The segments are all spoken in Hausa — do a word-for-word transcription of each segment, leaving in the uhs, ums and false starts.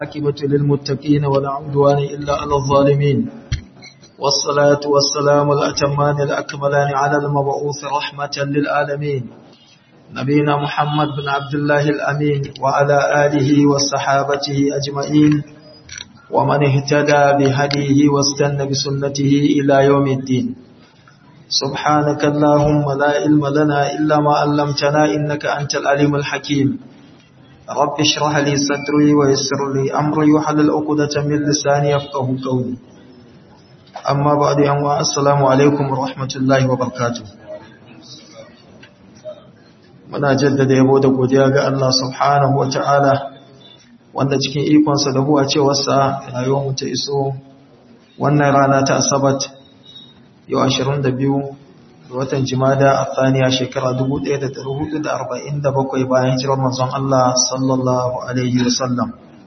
عاقبة للمتقين ولا عدوان إلا على الظالمين والصلاة والسلام الأتمان الأكملان على المبعوث رحمة للعالمين نبينا محمد بن عبد الله الأمين وعلى آله وصحابته أجمعين ومن اهتدى بهديه واستنى بسنته إلى يوم الدين سبحانك اللهم لا علم لنا إلا ما علمتنا إنك أنت العليم الحكيم رب اشرح لي صدري ويسر لي أمري وحلل عقدة من لساني يفقهوا قولي أما بعد أنواع السلام عليكم ورحمة الله وبركاته muna jaddada yabo da godiya ga Allah subhanahu wa ta'ala wanda cikin ikonsa da huwa cewarsa rayuwar mu ta iso wannan rana ta asabat yau ashirin da biyu ga watan jimada a thaniya shekara dubu ɗaya da ɗari hudu da arba'in da bakwai bayan hijirar manzon Allah sallallahu alaihi wasallam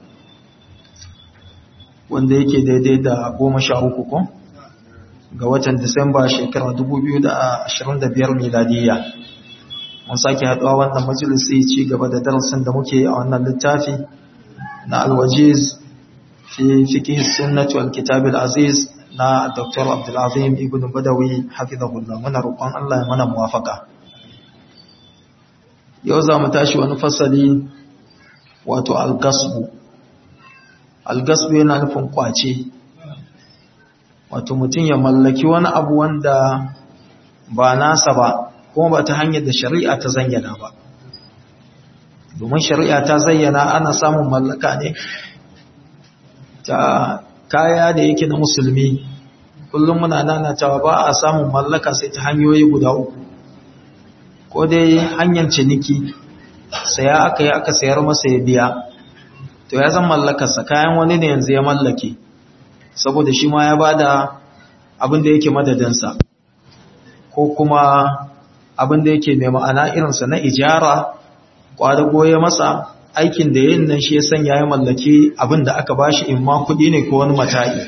wanda yake daidai da goma sha uku ko ga watan disamba shekara dubu biyu da ashirin da biyar miladiyya mun sake haɗuwa wannan majalisi ci gaba da darasin da muke a wannan littafi na alwajiz fi fiqh sunnah wal kitab al aziz na Doctor Abdul Azim Ibn Badawi hafizahullah muna roƙon Allah ya mana muwafaka yau za mu tashi wani fasali wato al-gasbu al-gasbu yana nufin kwace wato mutum ya mallaki wani abu wanda ba nasa ba kuma ba ta hanyar da shari'a ta zayyana ba domin shari'a ta zayyana ana samun mallaka ne ta kaya da yake na musulmi kullum muna nanatawa ba a samun mallaka sai ta hanyoyi guda uku ko dai hanyar ciniki saya aka yi aka sayar masa ya biya to ya zan mallakarsa kayan wani ne yanzu ya mallake saboda shi ma ya bada abin da yake madadinsa ko kuma abin da yake mai ma'ana irinsa na ijara kwadago ya masa aikin da yin nan shi ya sanya ya mallaki abin da aka bashi in ma kuɗi ne ko wani mata'i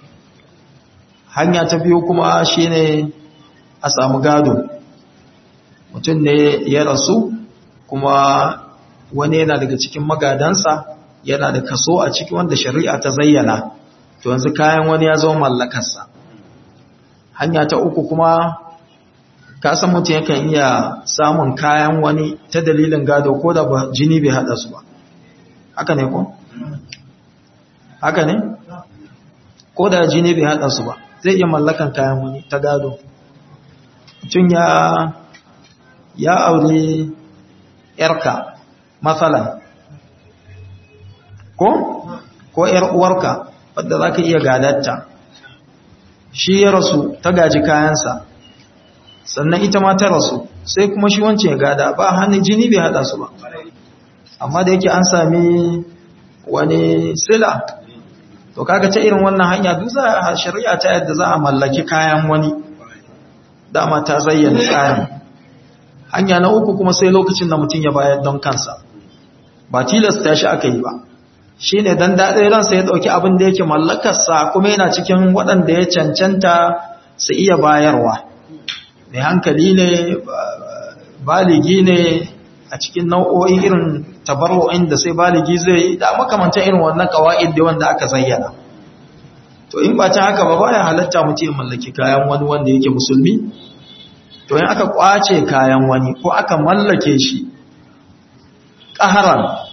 hanya ta biyu kuma shi ne a samu gado mutum ne ya rasu kuma wani yana daga cikin magadansa yana da kaso a ciki wanda shari'a ta zayyana to yanzu kayan wani ya zama mallakarsa hanya ta uku kuma kasan mutum yakan iya samun kayan wani ta dalilin gado ko da ba jini bai hada su ba haka ne ko? haka ne? ko da jini bai hada su ba zai iya mallakan kayan wani ta gado mutum ya ya aure yarka matsalan ko? ko yar uwarka wadda za ka iya gadatta shi ya rasu ta gaji kayansa sannan ita ma ta rasu sai kuma shi wance ya gada ba hannun jini bai hada su ba amma da yake an sami wani sila to kaga ta irin wannan hanya duk za a shari'a ta yadda za a mallaki kayan wani dama ta zayyana tsarin hanya na uku kuma sai lokacin da mutum ya bayar don kansa ba tilasta shi aka yi ba shi ne don daɗin ransa ya ɗauki abin da yake mallakarsa kuma yana cikin waɗanda ya cancanta su iya bayarwa mai hankali ne baligi ne a cikin nau'o'i irin tabarru'in da sai baligi zai yi da makamantan irin wannan kawa'id da wanda aka zayyana to in ba ta haka ba baya halatta mutum ya mallaki kayan wani wanda yake musulmi to in aka kwace kayan wani ko aka mallake shi ƙaharan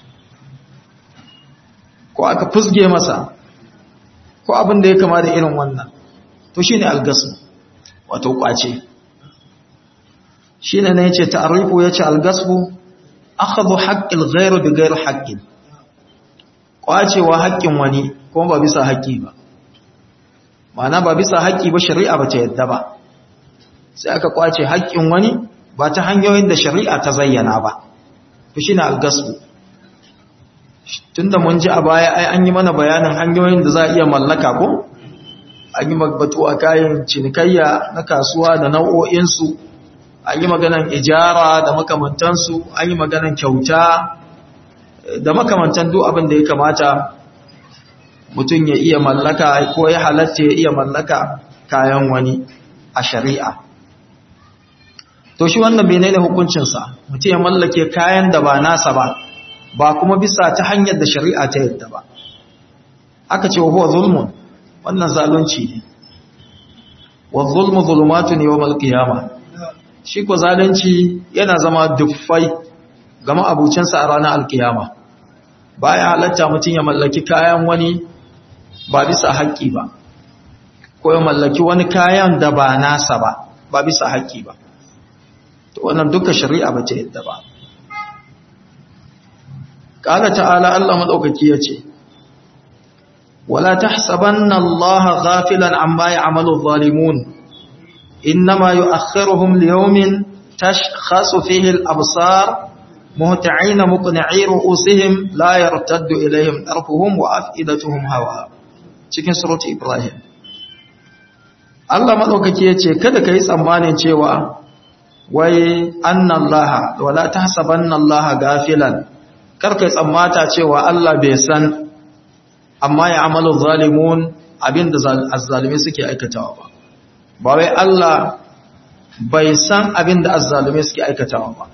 ko aka fusge masa ko abin da ya kama da irin wannan to shine algasu wato kwace shine ne yace ta'rifu yace al-gasbu akhadhu haqqil ghayr bi ghayr haqqin kwacewa haƙƙin wani kuma ba bisa haƙƙi ba ma'ana ba bisa haƙƙi ba shari'a ba ta yadda ba sai aka kwace haƙƙin wani ba ta hanyoyin da shari'a ta zayyana ba to shine al-gasbu tunda mun ji a baya ai an yi mana bayanin hanyoyin da za a iya mallaka ko an yi batu a kayan cinikayya na kasuwa da nau'o'insu an yi maganan ijara da makamantansu an yi maganan kyauta da makamantan duk abin da ya kamata mutum ya iya mallaka ko ya halatta ya iya mallaka kayan wani a shari'a to shi wannan menene hukuncinsa mutum ya mallake kayan da ba nasa ba ba kuma bisa ta hanyar da shari'a ta yadda ba. Aka ce wa huwa zulmun, wannan zalunci ne. Wa zulmu zulumatun yawmal qiyamah. Shi ko zalunci yana zama duffai ga ma'abucinsa a ranar alkiyama. Baya halatta mutum ya mallaki kayan wani ba bisa haƙƙi ba, ko ya mallaki wani kayan da ba nasa ba, ba bisa haƙƙi ba. To wannan duka shari'a ba ta yadda ba. Ƙala ta'ala Allah maɗaukaki ya ce, wala tahsabanna Allah ghafilan amma ya'malu adh-dhalimun innama yu'akhiruhum liyawmin tashkhasu fihi al-absar muhti'ina muqni'i ru'usihim la yartaddu ilayhim tarfuhum wa af'idatuhum hawa. Cikin surati Ibrahim Allah maɗaukaki ya ce kada ka yi tsammanin cewa wai annallaha wala tahsabanna Allah gafilan, kar kai tsammata cewa Allah bai san amma ya amalu zalimun abinda azzalimi suke aikatawa ba. Ba wai Allah bai san abinda azzalimi suke aikatawa ba.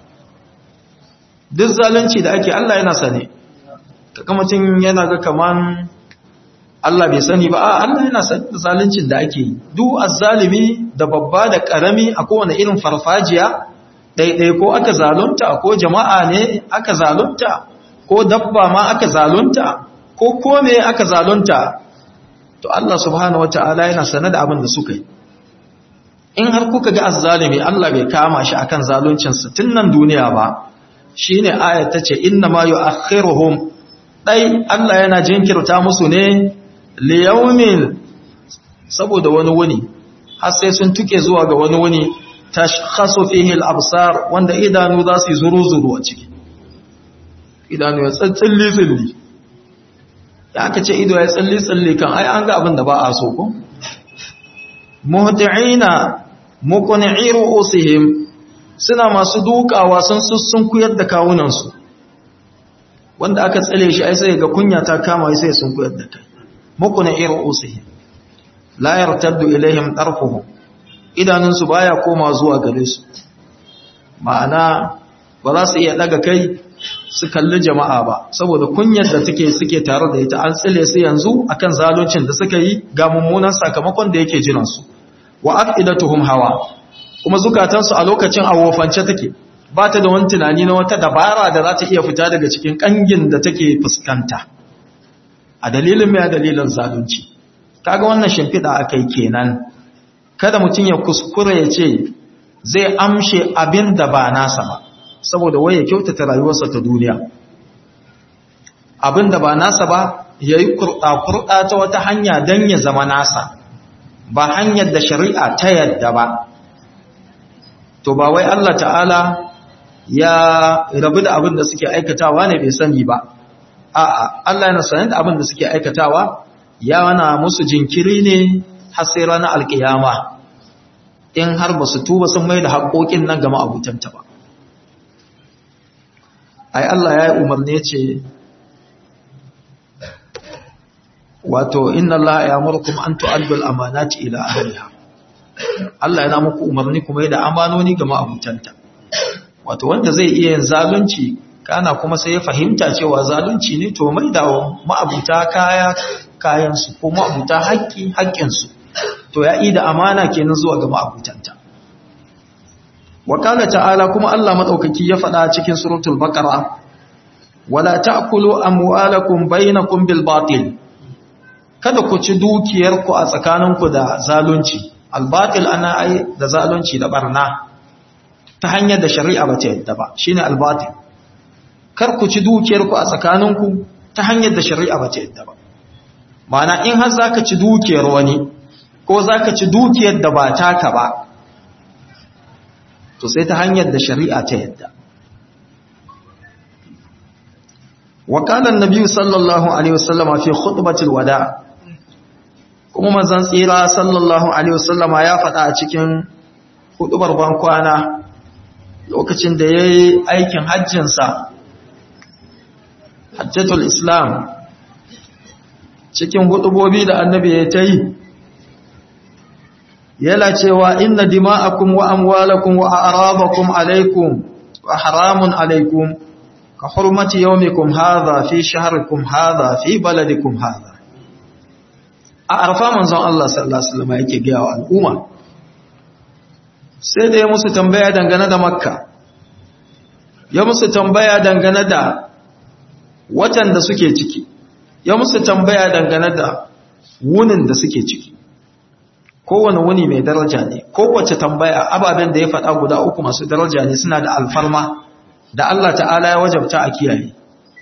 Duk zalunci da ake Allah yana sane. Kaga mutum yana ga kaman Allah bai sani ba, a Allah yana sani da zaluncin da ake yi. Duk azzalimi da babba da karami a kowane irin farfajiya, ɗaiɗai ko aka zalunta, ko jama'a ne aka zalunta, ko dabba ma aka zalunta, ko kome aka zalunta, to Allah subhanahu wata'ala yana sane da abin da suka yi. In har kuka ga azzalimi Allah bai kama shi akan zaluncinsa tun nan duniya ba, shine ayat tace inna ma yu'akhiruhum, dai Allah yana jinkirta musu ne liyaumin, saboda wani wuni, har sai sun tuke zuwa ga wani wuni tashkhasu fihi al-absar, wanda idanu za su yi zuru-zuru a ciki, idanu ya tsalli-tsalli. Ya aka ce ido ya tsalli-tsalli kan ai an ga abin da ba a so ko. Muhti'ina muqni'i ru'usihim, suna masu dukawa sun sussun kuyar da kawunansu, wanda aka tsale shi ai sai ga kunya ta kama sai sun kuyar da kai. Muqni'i ru'usihim la yartaddu ilaihim tarfuhum, idanunsu baya koma zuwa gare su, ma'ana ba za su iya daga kai su kalli jama'a ba, saboda kunyar da take suke tare da ita, an tsile su yanzu akan zaluncin da suka yi ga mummunan sakamakon da yake jiransu. Wa aqidatuhum hawa, kuma zukatansu a lokacin awofance take, ba ta da wani tunani na wata dabara da za ta iya fita daga cikin kangin da take fuskanta a dalilin mai dalilin zalunci. Kaga wannan shimfiɗa akai kenan, kada mutum ya kuskure ya ce zai amshe abin da ba nasa ba, saboda wai ya kyautata rayuwarsa ta duniya. Abin da ba nasa ba ya yi kurɗa-kurɗa ta wata hanya don ya zama nasa, ba hanyar da shari'a ta yadda ba. To ba wai Allah ta'ala ya rabu da abin da suke aikatawa ne bai sani ba, a'a Allah yana sanin da abin da suke aikatawa, ya wana musu jinkiri ne har sai ranar alkiyama, in har ba su tuba sun mai da haƙoƙin nan ga ma'abutanta ba. Ai Allah ya yi umarni ce, wato inna Allah ya murkum an tu'addul amanati ila ahliha. Allah yana muku umarni kuma da amanoni ga ma'abutanta. Wato wanda zai iya yin zalunci kana kuma sai ya fahimta cewa zalunci ne, to mai da ma'abuta kaya kayansu ko ma'abuta haƙƙi haƙƙinsu, to ya yi da amana kenan zuwa ga ma'abutanta. Wakala ta'ala kuma Allah madaukaki ya faɗa cikin suratul baqara, wala ta'kulu amwalakum bainakum bil batil, kada ku ci dukiyarku a tsakaninku da zalunci. Al batil ana ai da zalunci da barna ta hanyar da shari'a ba ta yadda ba, shine al batil. Kar ku ci dukiyarku a tsakaninku ta hanyar da shari'a ba ta yadda ba. Ma'ana in har zaka ci dukiyar wani ko zaka ci dukiyar da ba taka ba, to sai ta hanyar da shari'a ta yadda. Wa qala an-nabi sallallahu alaihi wasallam fi khutbatil wada, kuma manzon tsira sallallahu alaihi wasallam ya faɗa a cikin hudubar bankwana lokacin da yayi aikin hajjin sa, hajjatul islam, cikin hudubobi da annabi ya tayi yana cewa inna dima'akum wa amwalakum wa a'radakum alaykum wa haramun alaykum ka hurmati yawmikum hadha fi shahrikum hadha fi baladikum hadha. A arfa manzon Allah sallallahu alaihi wasallam yake ga wa al'umma sai da ya musu tambaya dangane da Makka, ya musu tambaya dangane da watan da suke ciki, ya musu tambaya dangane da wunin da suke ciki. Kowane wuni mai daraja ne, kowace tambaya ababen da ya faɗa guda uku masu daraja ne, suna da alfarma da Allah ta'ala ya wajabta a kiyaye.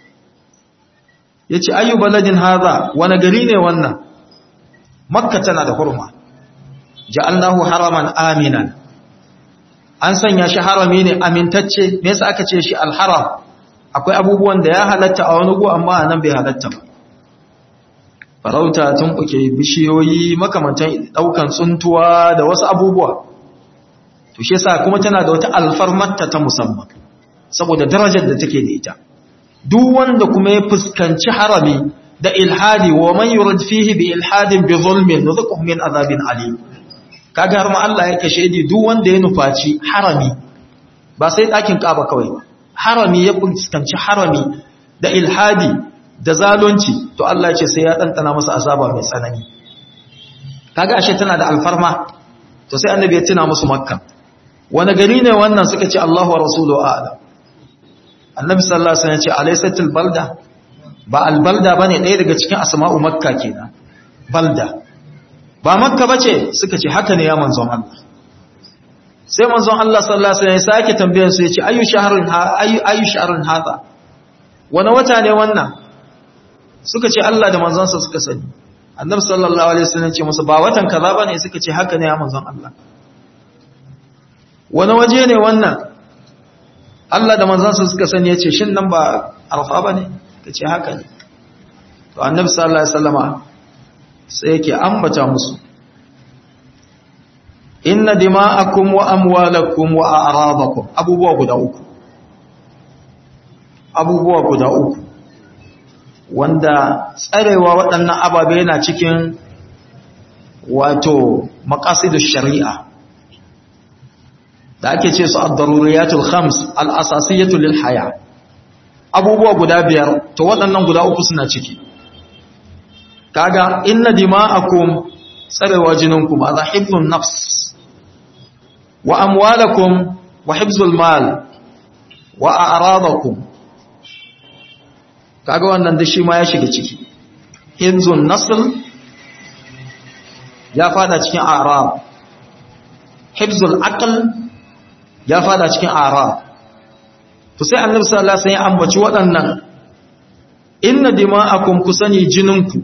Ya ce, ayyu baladin haza, wani gari ne wannan? Makka tana da hurma, ja'alnahu haraman aminan, an sanya shi harami ne amintacce. Me yasa aka ce shi alharam? Akwai abubuwan da ya halatta a wani gu amma nan bai halatta ba. Farauta, tumbuke bishiyoyi, makamantan daukan tsuntuwa da wasu abubuwa. To shi yasa kuma tana da wata alfarmarta ta musamman saboda darajar da take da ita. Duk wanda kuma ya fuskanci harami da ilhadi, wa man yurid fihi bi ilhadin bi zulmin nuziquhu min azabin alim. Kaga har ma Allah ya kashe di duk wanda ya nufaci harami, ba sai ɗakin Kaaba kawai ba, harami ya fuskanci harami da ilhadi da zalunci, to Allah ya ce sai ya ɗanɗana masa azaba mai tsanani. Kaga ashe tana da alfarma. To sai annabi ya tuna musu Makka. Wani gari ne wannan? Suka ce Allahu wa rasuluhu a'lam. Annabi sallallahu alaihi wasallam ya ce alaysatil balda, ba albalda bane, ɗaya daga cikin asma'u Makka kenan, balda. Ba Makka bace? Suka ce haka ne ya manzon Allah. Sai manzon Allah sallallahu alaihi wasallam ya sake tambayar su, ya ce ayu shahrun ha ayu ayu shahrun hada, wani wata ne wannan? Suka ce Allah da manzonsa suka sani. Annabi sallallahu alaihi wasallam ya ce musu ba watan kaza bane? Suka ce haka ne ya manzon Allah. Wani waje ne wannan? Allah da manzonsa suka sani. Ya ce shin nan ba Arfa bane? Suka ce haka ne. To Annabi sallallahu alaihi wasallama sai yake ambata musu, inna dima'akum wa amwalakum wa a'radakum, abubuwa guda uku, abubuwa guda uku wanda tsarewa waɗannan ababe yana cikin wato maqasidush shari'a da ake ce su ad-daruriyatul khams al-asasiyatu lil haya. Abubuwa guda biyar, to waɗannan guda uku suna ciki. Kaga inna dima'akum, tsarewa jininku, ma za hifzun nafs, wa amwalakum wa hifzul mal wa a'radakum. Kaga wannan da shi ma ya shiga ciki. Hifzun nasl ya fada cikin a'rad, hifzul aql ya fada cikin a'rad. To sai Annabi sallallahu alaihi wasallam ya ambaci waɗannan, inna dima'akum, kusani jininku,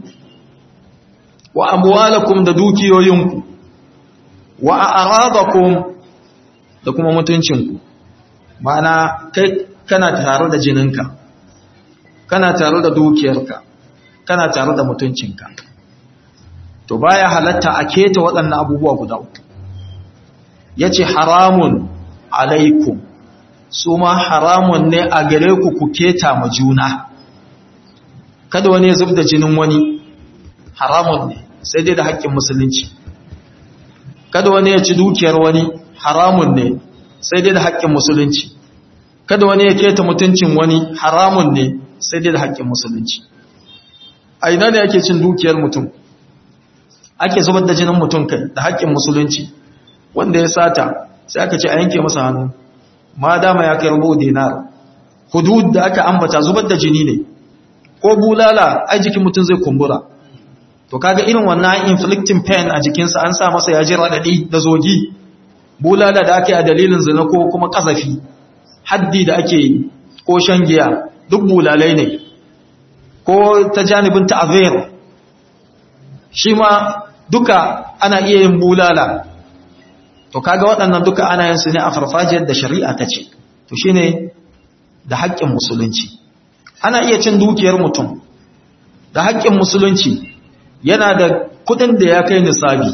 wa amwalakum, da dukiyoyinku, wa a'radakum, da kuma mutuncinku. Ma'ana kai kana tare da jininka, kana tare da dukiyarka, kana tare da mutuncinka. To baya halatta a keta waɗannan abubuwa guda uku. Yace haramun alaikum, su ma haramun ne a gare ku ku keta ma juna. Kada wani ya zubda jinin wani, haramun ne, sai dai da haƙƙin musulunci. Kada wani ya ci dukiyar wani, haramun ne, sai dai da haƙƙin musulunci. Kada wani ya keta mutuncin wani, haramun ne, sai dai da haƙƙin musulunci. A ina ne ake cin dukiyar mutum, ake zubar da jinin mutum kai da haƙƙin musulunci? Wanda ya sata sai aka ce a yanke masa hannu, ma dama ya kai rubu dinar. Hudud da aka ambata zubar da jini ne, ko bulala ai jikin mutum zai kumbura. To kaga irin wannan inflicting pain a jikinsa, an sa masa ya ji raɗaɗi da zogi. Bulala da ake a dalilin zina ko kuma ƙazafi, haddi da ake yi, ko shan giya, duk bulalai ne. Ko ta janibin ta'azir, shi ma duka ana iya yin bulala. To kaga waɗannan duka ana yin su ne a farfajiyar da shari'a ta ce. To shine da haƙƙin musulunci. Ana iya cin dukiyar mutum da haƙƙin musulunci, yana da kudin da ya kai nisabi.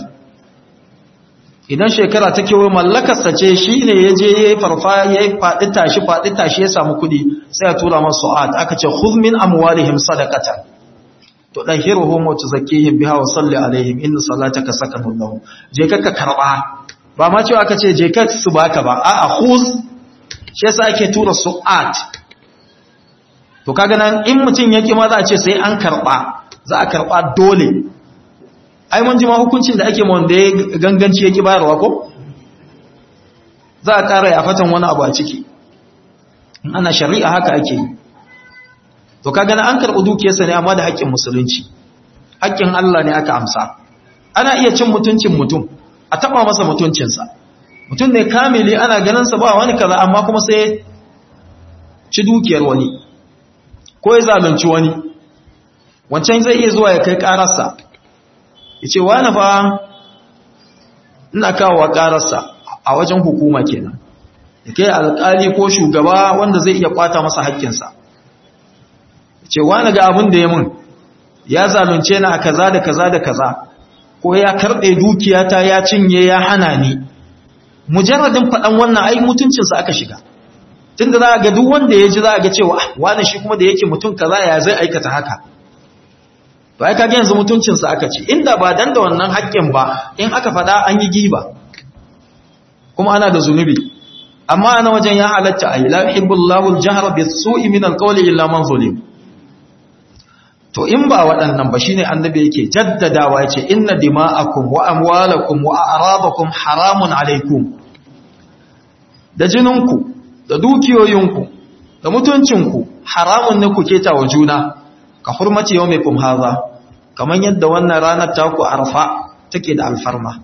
Idan shekara ta kewaye mallakarsa ce, shi ne ya je ya yi farfa, ya yi faɗi tashi faɗi tashi ya samu kudi, sai ya tura masu su'ad, aka ce khudh min amwalihim sadaqatan tudahhiruhum wa tuzakkihim biha wa salli alaihim inna salataka sakanun lahum. Je ka karba, ba ma cewa aka ce je ka su baka ba, a'a khudh. Shi yasa ake tura su'ad, to kaga nan in mutum yake ma za a ce sai an karba za a karba dole ai mun ji ma hukuncin da ake ma wanda ya ganganci yake bayarwa ko za a ƙara ya fatan wani abu a ciki in ana shari'a haka ake yi to kaga nan an karɓi dukiyarsa ne amma da haƙƙin musulunci haƙƙin Allah ne aka amsa ana iya cin mutuncin mutum a taɓa masa mutuncinsa mutum ne kamili ana ganinsa ba wani kaza amma kuma sai ci dukiyar wani ko ya zalunci wani wancan zai iya zuwa ya kai ƙararsa ya ce wani fa ina kawo wa ƙararsa a wajen hukuma kenan ya kai alƙali ko shugaba wanda zai iya kwata masa haƙƙinsa ya ce wani ga abin da ya mun ya zalunce ni a kaza da kaza da kaza ko ya karɓe dukiyata ya cinye ya hana ni mujarradin faɗan wannan ai mutuncinsa aka shiga tunda za a ga duk wanda ya ji za a ga cewa wani shi kuma da yake mutum kaza ya zai aikata haka to ai kage yanzu mutuncinsa aka ce inda ba dan da wannan haƙƙin ba in aka faɗa an yi giba kuma ana da zunubi amma ana wajen ya halatta ai la yuhibbullahu al-jahra bis-su'i min al-qawli illa man zulim to in ba waɗannan ba shine annabi yake jaddadawa yace inna dima'akum wa amwalakum wa a'radakum haramun alaykum da jininku da dukiyoyinku da mutuncinku haramun ne ku keta wa juna ka hurmati yawmikum hadha kaman yadda wannan ranar ta ku arfa take da alfarma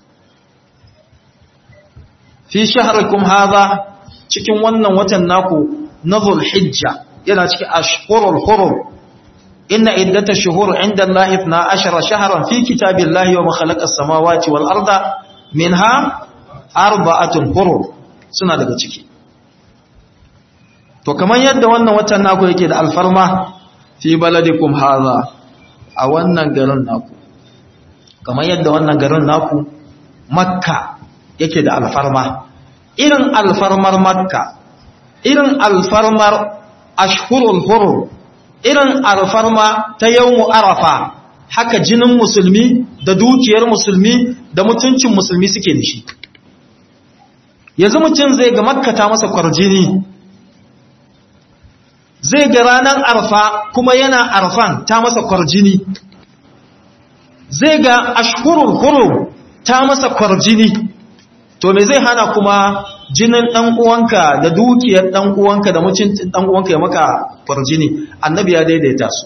fi shahrikum hadha cikin wannan watan naku na Dhul-Hijja yana cikin ashhurul hurum inna iddatash shuhur 'inda Allahi ithna ashara shahran fi kitabillahi wa ma khalaqas samawati wal arda minha arba'atun hurum suna daga ciki to kamar yadda wannan watan naku yake da alfarma fi baladikum hadha a wannan garin naku kamar yadda wannan garin naku makka yake da alfarma irin alfarmar makka irin alfarmar ashhurul hurum irin alfarma ta yawmu arafa haka jinin musulmi da dukiyar musulmi da mutuncin musulmi suke da shi yanzu mutum zai ga makka ta masa kwarjini zai ga ranar arfa kuma yana arfan ta masa kwarjini zai ga ashhurul hurum ta masa kwarjini to me zai hana kuma jinin dan uwanka da dukiyar dan uwanka da mutuncin dan uwanka ya maka kwarjini annabi ya daidaita su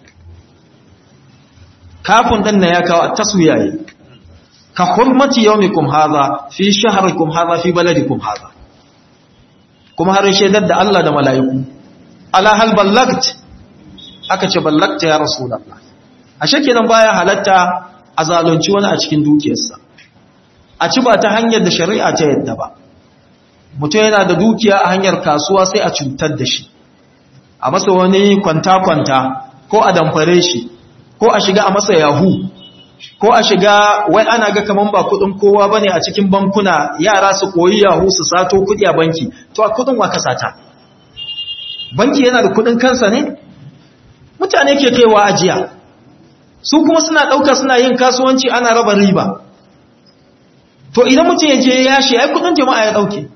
kafin dan ne ya kawo taswiyaye ka hurmati yawmikum hadha fi shahrikum hadha fi baladikum hadha kuma har shaidar da Allah da mala'iku ala hal ballagt aka ce ballagta ya rasulullah ashe kenan baya halatta a zalunci wani a cikin dukiyarsa a ci ba ta hanyar da shari'a ta yadda ba mutum yana da dukiya a hanyar kasuwa sai a cutar da shi a masa wani kwanta-kwanta ko a damfare shi ko a shiga a masa yahu ko a shiga wai ana ga kaman ba kudin kowa bane a cikin bankuna yara su koyi yahu su sato kudi a banki to a kudin wa ka sata banki yana da kudin kansa ne mutane ke kaiwa ajiya su kuma suna dauka suna yin kasuwanci ana raba riba to idan mutum ya je ya shi ai kudin jama'a ya dauke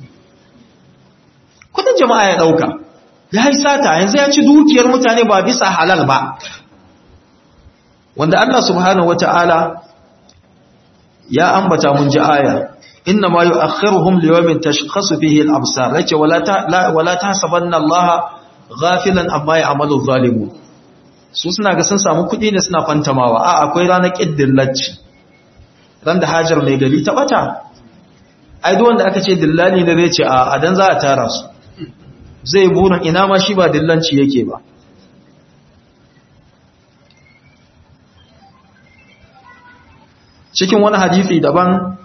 kudin jama'a ya dauka ya yi sata yanzu ya ci dukiyar mutane ba bisa halal ba wanda Allah subhanahu wata'ala ya ambata mun ji aya inna ma yu'akhiruhum liyawmin tashkhasu fihi al-absar yace wala ta wala tahsabanna Allah ghafilan amma ya'malu zalimun su suna ga sun samu kudi ne suna fantamawa a akwai ranar kiddillacci ran da hajar mai gari ta bata ai duk wanda aka ce dillali ne zai ce a adan za a tara su zai burin ina ma shi ba dillanci yake ba cikin wani hadisi daban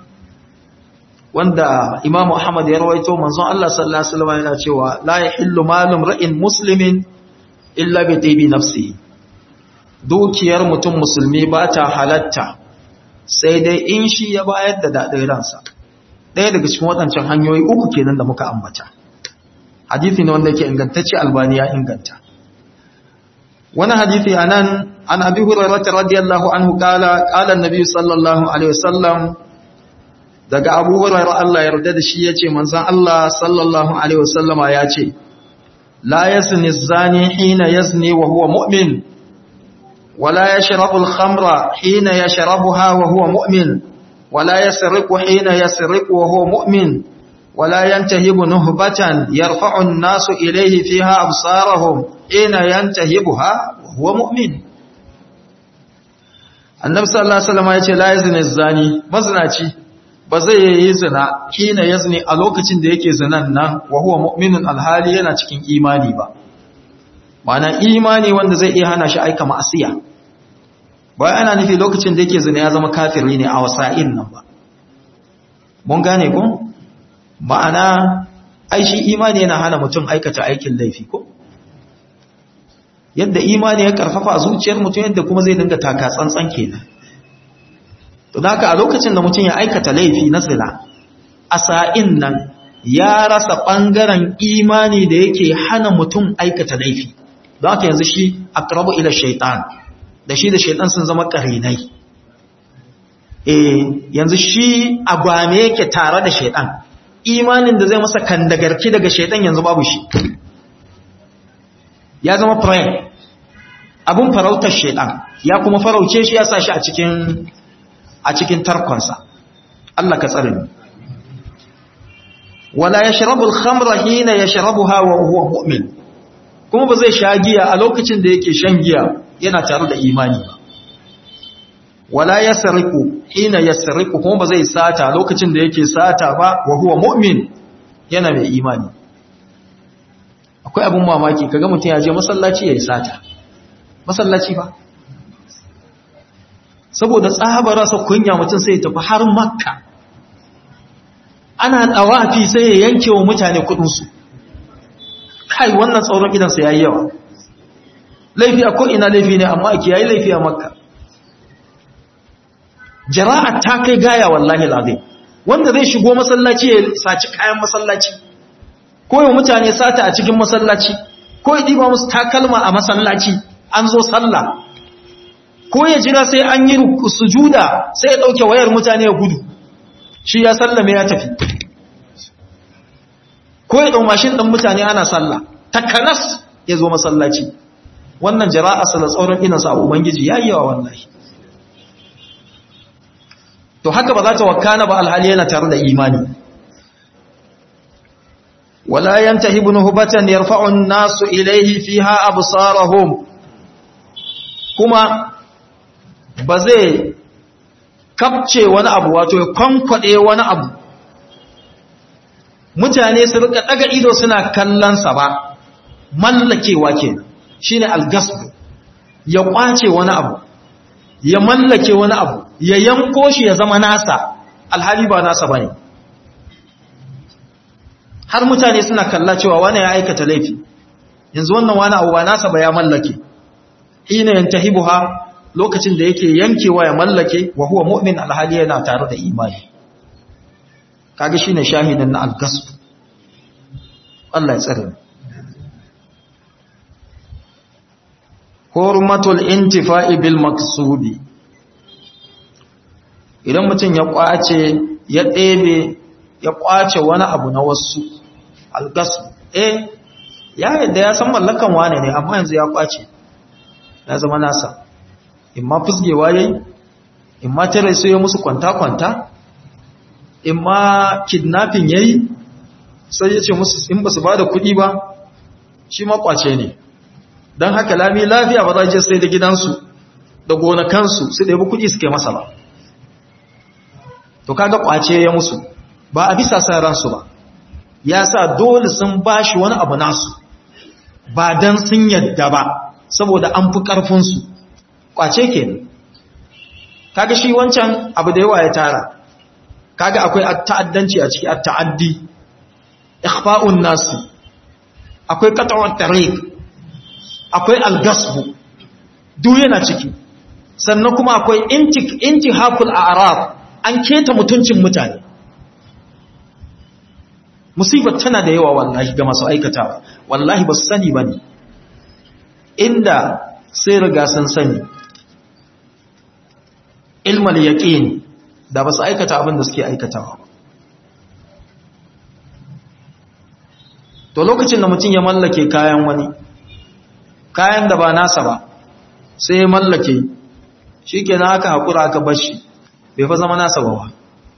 wanda Imam Ahmad ya rawaito manzon Allah sallallahu alaihi wasallam yana cewa la yahillu malum ra'in muslimin illa bi tibi nafsihi dukiyar mutum musulmi ba ta halatta sai dai in shi ya bayar da dadin ransa ɗaya daga cikin waɗancan hanyoyi uku kenan da muka ambata hadisi ne wanda yake ingantacce Albani ya inganta wani hadisi anan an Abi Hurairah radiyallahu anhu kala kala annabi sallallahu alaihi wasallam daga Abu Hurairah Allah ya yarda da shi yace manzon Allah sallallahu alaihi wasallama yace la yazni az-zani hina yazni wa huwa mu'min wa la yashrabu al-khamra hina yashrabuha wa huwa mu'min wa la yasriqu hina yasriqu wa huwa mu'min wa la yantahibu nuhbatan yarfa'u an-nasu ilayhi fiha absarahum hina yantahibuha wa huwa mu'min. Annabi sallallahu alaihi wasallam ya ce la yazni az-zani, mazinaci ba zai yi zina hina yazni a lokacin da yake zinan nan wa huwa mu'minun alhali yana cikin imani ba. Ma'ana imani wanda zai iya hana shi aika ma'asiya. Ba ana nufi lokacin da yake zina ya zama kafiri ne a wasa'in nan ba. Mun gane ko? Ma'ana ai shi imani yana hana mutum aikata aikin laifi ko? Yadda imani ya karfafa a zuciyar mutum yadda kuma zai dinga taka tsantsan kenan. To da haka a lokacin da mutum ya aikata laifi na zina a sa'in nan ya rasa ɓangaren imani da yake hana mutum aikata laifi. Don haka yanzu shi aqrabu ila shaitan, da shi da shaitan sun zama ƙarinai. Eh yanzu shi a gwame yake tare da shaitan, imanin da zai masa kandagarki daga shaitan yanzu babu shi. Ya zama prey, abun farautar shaitan, ya kuma farauce shi ya sa shi a cikin a cikin tarkonsa. Allah ka tsare ni. Wala yashrabu al-khamra hina yashrabuha wa huwa mu'min. Kuma ba zai sha giya a lokacin da yake shan giya yana tare da imani ba. Wala yasriqu hina yasriqu, kuma ba zai sata a lokacin da yake sata ba wa huwa mu'min, yana mai imani. Akwai abun mamaki kaga mutum ya je masallaci yayi sata. Masallaci ba. Saboda tsabar rasa kunya mutum sai ya tafi har Makka, ana dawafi sai ya yanke wa mutane kudinsu. Kai wannan tsoron gidansa yayi yawa. Laifi a ko'ina laifi ne, amma ake yayi laifi a Makka. Jara'at ta kai gaya wallahi alazim. Wanda zai shigo masallaci ya saci kayan masallaci, ko ya mutane sata a cikin masallaci, ko ya diba musu takalma a masallaci an zo sallah, ko ya jira sai an yi sujuda sai ya dauke wayar mutane ya gudu, shi ya sallame ya tafi. Ko ya dau mashin din mutane ana sallah takanas ya zo masallaci. Wannan jara'a sala tsoron ina sa ubangiji yayi yawa wallahi. To haka ba za ta wakana ba alhali yana tare da imani. Wala yantahibu nuhbatan yarfa'u an-nasu ilayhi fiha absarahum, kuma ba zai kapce wani abu, wato ya kwankwade wani abu mutane su rika daga ido suna kallonsa ba. Mallakewa kenan shine al-gasb, ya kwace wani abu, ya mallake wani abu, ya yanko shi ya zama nasa alhali ba nasa bane. Har mutane suna kalla cewa wani ya aikata laifi, yanzu wannan wani abu ba nasa ba ya mallake. Hina yantahibuha, lokacin da yake yankewa ya mallake, wa huwa mu'min alhali yana tare da imani. Kage shine shahidin na al-gasb. Allah ya tsare. Hurmatul intifa'i bil maqsudi. Idan mutum ya kwace, ya ɗebe, ya kwace wani abu na wasu, al-gasb, eh ya yadda ya san mallakan wane ne, amma yanzu ya kwace, ya zama nasa. In ma fusgewa yayi, in ma tare sai ya musu kwanta-kwanta, in ma kidnapping yayi, sai ya ce musu in ba su ba da kuɗi ba, shi ma kwace ne. Don haka lami lafiya ba za je sai da gidansu da gonakansu su ɗebi kuɗi suke masa ba. To kaga kwace ya musu, ba a bisa san ransu ba, ya sa dole sun bashi wani abu nasu, ba don sun yadda ba, saboda an fi ƙarfinsu. Kwace ke. Kaga shi wancan abu da yawa ya tara, kaga akwai ta'addanci a ciki, at-ta'addi, ikhfa'un nasi, akwai qat'ut tariq, akwai al-gasb, duk yana ciki. Sannan kuma akwai intihakul a'rab, an keta mutuncin mutane. Musibar tana da yawa wallahi ga masu aikatawa, wallahi ba su sani bane. Inda sai riga sun sani ilmal yaqin, da ba su aikata abin da suke aikatawa. To to lokacin da mutum ya mallake kayan wani kayan da ba nasa ba sai ya mallake shikenan aka hakura aka bashi bai fa zama nasa ba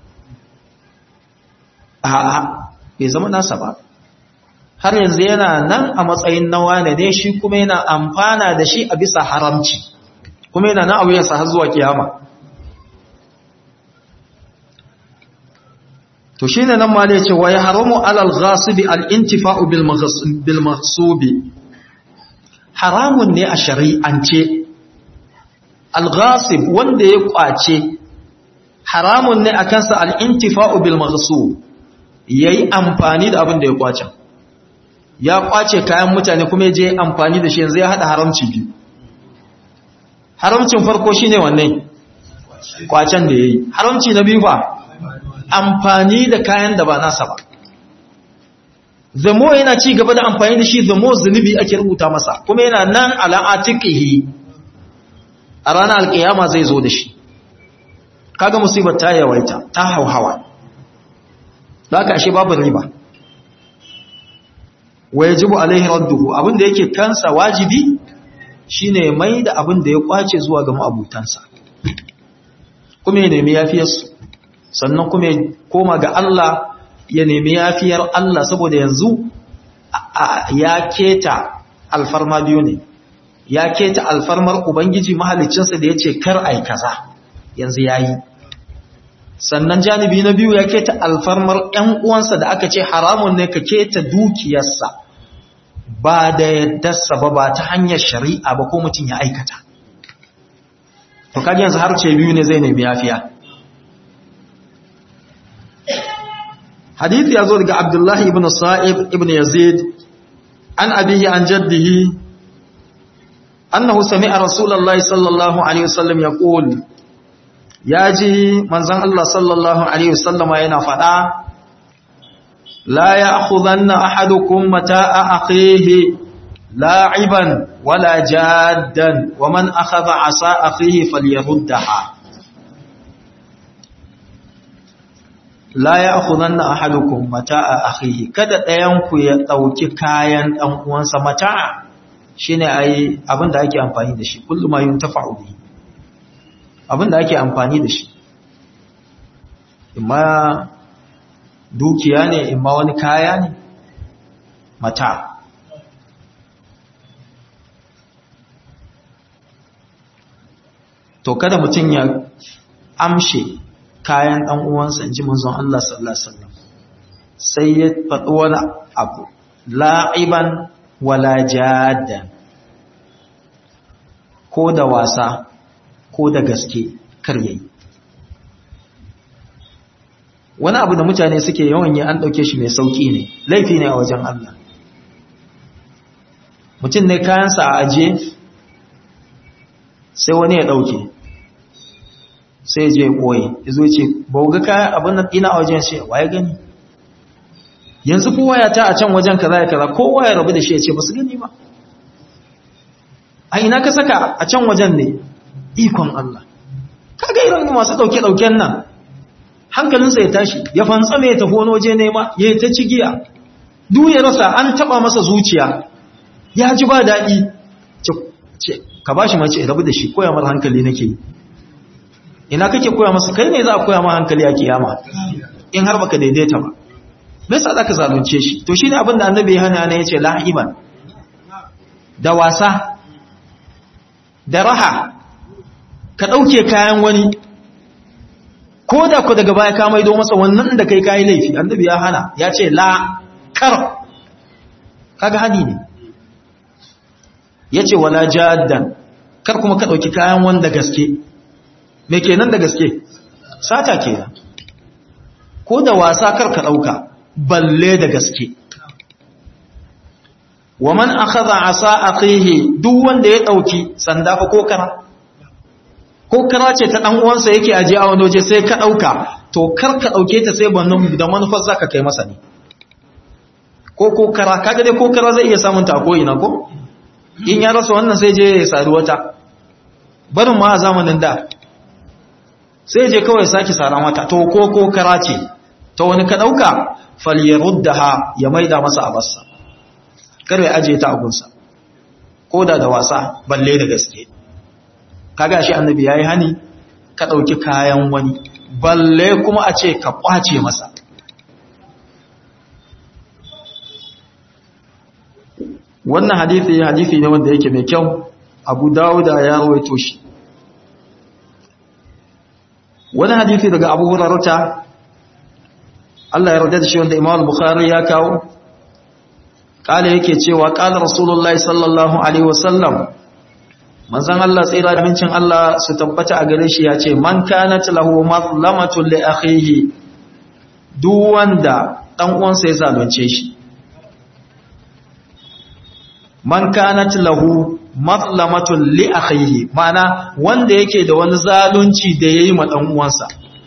a'a bai zama nasa ba har yanzu yana nan a matsayin nawa ne shi kuma yana amfana da shi a bisa haramci kuma yana nan a wuyansa har zuwa kiyama to shine nan ma ne ce wa ya haramu alal ghasibi al intifa'u bil maghsubi haramun ne a shari'ance al ghasib wanda ya kwace haramun ne a kansa al intifa'u bil maghsub yayi amfani da abin da ya kwace ya kwace kayan mutane kuma ya je amfani da shi yanzu ya hada haramci biyu haramcin farko shine wanne kwacen da yayi haramci na biyu fa amfani da kayan da ba nasa ba zamo yana ci gaba da amfani da shi zamo zunubi ake rubuta masa kuma yana nan ala atiqihi a ranar alkiyama zai zo da shi kaga musibar ta yawaita ta hauhawa haka ashe babu riba wa yajibu alaihi radduhu abinda yake kansa wajibi shine mai da abinda ya kwace zuwa ga ma'abutansa kuma ya nemi yafiyarsu sannan kuma ya koma ga Allah ya nemi yafiyar Allah saboda yanzu ya keta alfarma biyu ne ya keta alfarmar ubangiji mahaliccinsa da yace kar ai kaza yanzu yayi sannan janibi na biyu ya keta alfarmar ƴan uwansa da aka ce haramun ne ka keta dukiyarsa ba da yaddarsa ba ba ta hanyar shari'a ba ko mutum ya aikata to kaji yanzu har ce biyu ne zai nemi yafiya hadisi ya zo daga Abdullahi ibn Sa'ib ibn Yazid an abihi an jaddihi annahu sami'a Rasulullahi sallallahu alaihi wasallam yaqul yaji manzon Allah sallallahu alaihi wasallama yana fada la ya'khudanna ahadukum mata'a akhihi la'iban wala jaddan wa man akhadha 'asa akhihi falyaruddaha la ya'khudanna ahadukum mata'a akhihi kada ɗayan ku ya dauki kayan dan uwansa mata'a shine ai abinda ake amfani da shi kullu ma yuntafa'u bihi abinda ake amfani da shi imma dukiya ne imma wani kaya ne mata to kada mutum ya amshe kayan dan uwansa inji manzon Allah sallallahu alaihi wasallam sai ya faɗi wani abu la'iban wala jaddan ko da wasa ko da gaske kar yayi wani abu da mutane suke yawan yi an dauke shi mai sauki ne laifi ne a wajen Allah mutum ne kayansa a aje sai wani ya dauke sai je koyi yazo ce ba ga kayan abin nan ina a wajen shi waye gani yanzu kowa ya ta a can wajen kaza ya kaza kowa ya rabu da shi ya ce ba su gani ba a ina ka saka a can wajen ne ikon Allah kaga irin masu dauke dauken nan hankalinsa ya tashi ya fantsame ya tafi wani waje nema ya yi ta cigiya duk ya rasa an taba masa zuciya ya ji ba daɗi ce ka bashi mace rabu da shi koya mar hankali nake yi ina kake koya masa kai ne za a koya ma hankali a kiyama in har baka daidaita ba me yasa zaka zalunce shi to shine abin da annabi ya hana ne yace la'iban da wasa da raha ka dauke kayan wani ko da ku daga baya ka maido masa wannan da kai kai laifi annabi ya hana ya ce la kar kaga hani ne yace wala jaddan kar kuma ka dauki kayan wanda gaske me kenan da gaske sata kenan ko da wasa kar ka dauka balle da gaske waman akhadha asa akhihi duk wanda ya dauki sanda fa ko kara ko kara ce ta dan uwansa yake aje a wani waje sai ka dauka to kar ka dauke ta sai bannan da manufar zaka kai masa ne ko ko kara kaga dai ko kara zai iya samun ta ko ina ko in ya rasa wannan sai je ya sari wata barin ma a zamanin da sai je kawai saki sara mata to ko ko kara ce to wani ka dauka falyaruddaha ya maida masa abarsa kare aje ta agunsa ko da da wasa balle da gaske kaga shi annabi yayi hani ka dauki kayan wani balle kuma a ce ka kwace masa. Wannan hadisi hadisi ne wanda yake mai kyau, Abu Dawud ya rawaito shi. Wani hadisi daga Abu Hurairah Allah ya yarda da shi wanda Imam Bukhari ya kawo, kale yake cewa qala Rasulullahi sallallahu alaihi wasallam, manzon Allah tsira da mincin Allah su tabbata a gare shi ya ce, man kanat lahu mazlamatun li akhihi, duk wanda dan uwansa ya zalunce shi. Man kanat lahu mazlamatun li akhihi, mana wanda yake da wani zalunci da yayi ma dan uwansa.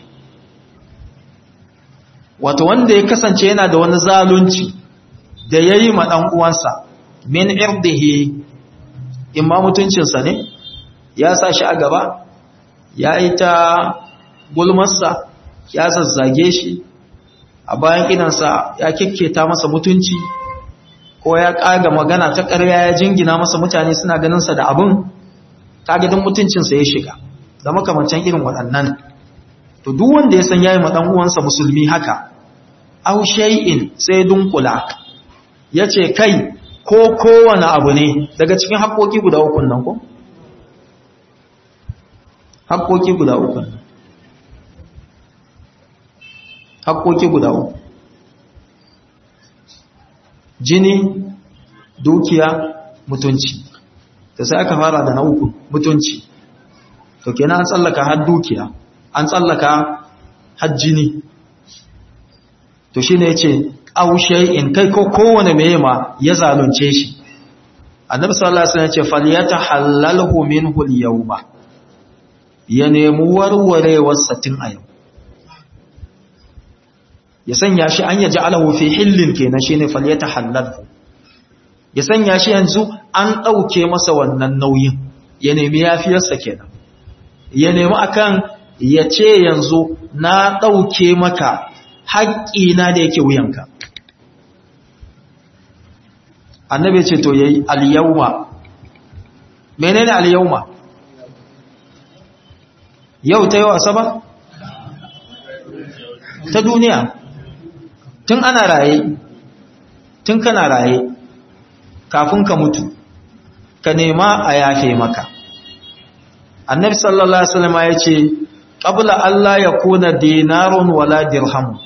Wato wanda ya kasance yana da wani zalunci da yayi ma dan uwansa, min irdihi, imma mutuncinsa ne ya sa shi a gaba, ya yi ta gulmarsa, ya zazzage shi a bayan idansa, ya kikketa masa mutunci, ko ya ƙaga magana ta ƙarya ya jingina masa, mutane suna ganinsa da abin ƙagadin mutuncinsa ya shiga da makamancan irin waɗannan. To duk wanda ya san yayi ma dan uwansa musulmi haka, aw shay'in, sai dunkula yace kai ko kowane abu ne daga cikin haƙoƙi guda uku nan ko haƙoƙi guda uku haƙoƙi guda uku jini, dukiya, mutunci. Da sai aka fara da na uku, mutunci. To kenan an tsallaka har dukiya, an tsallaka har jini. To shine yace aw shay'in, kai ko kowane meye ma ya zalunce shi. Annabi sallallahu alaihi wasallam yace falyatahallalhu minhu al-yawma, ya nemi warwarewar satin a yau, ya sanya shi an yaji alahu fi hillin kenan shine falyatahallalhu, ya sanya shi yanzu an dauke masa wannan nauyin, ya nemi yafiyarsa kenan, ya nemi akan ya ce yanzu na dauke maka haƙƙina da yake wuyanka. Annabi ce to yayi al-yawma. Menene al-yawma? Yau ta yau Asabar? Ta duniya. Tun ana raye, tun kana raye, kafin ka mutu, ka nema a yafe maka. Annabi sallallahu alaihi wasallam ya ce qabla Allah ya kuna dinarun wala dirham,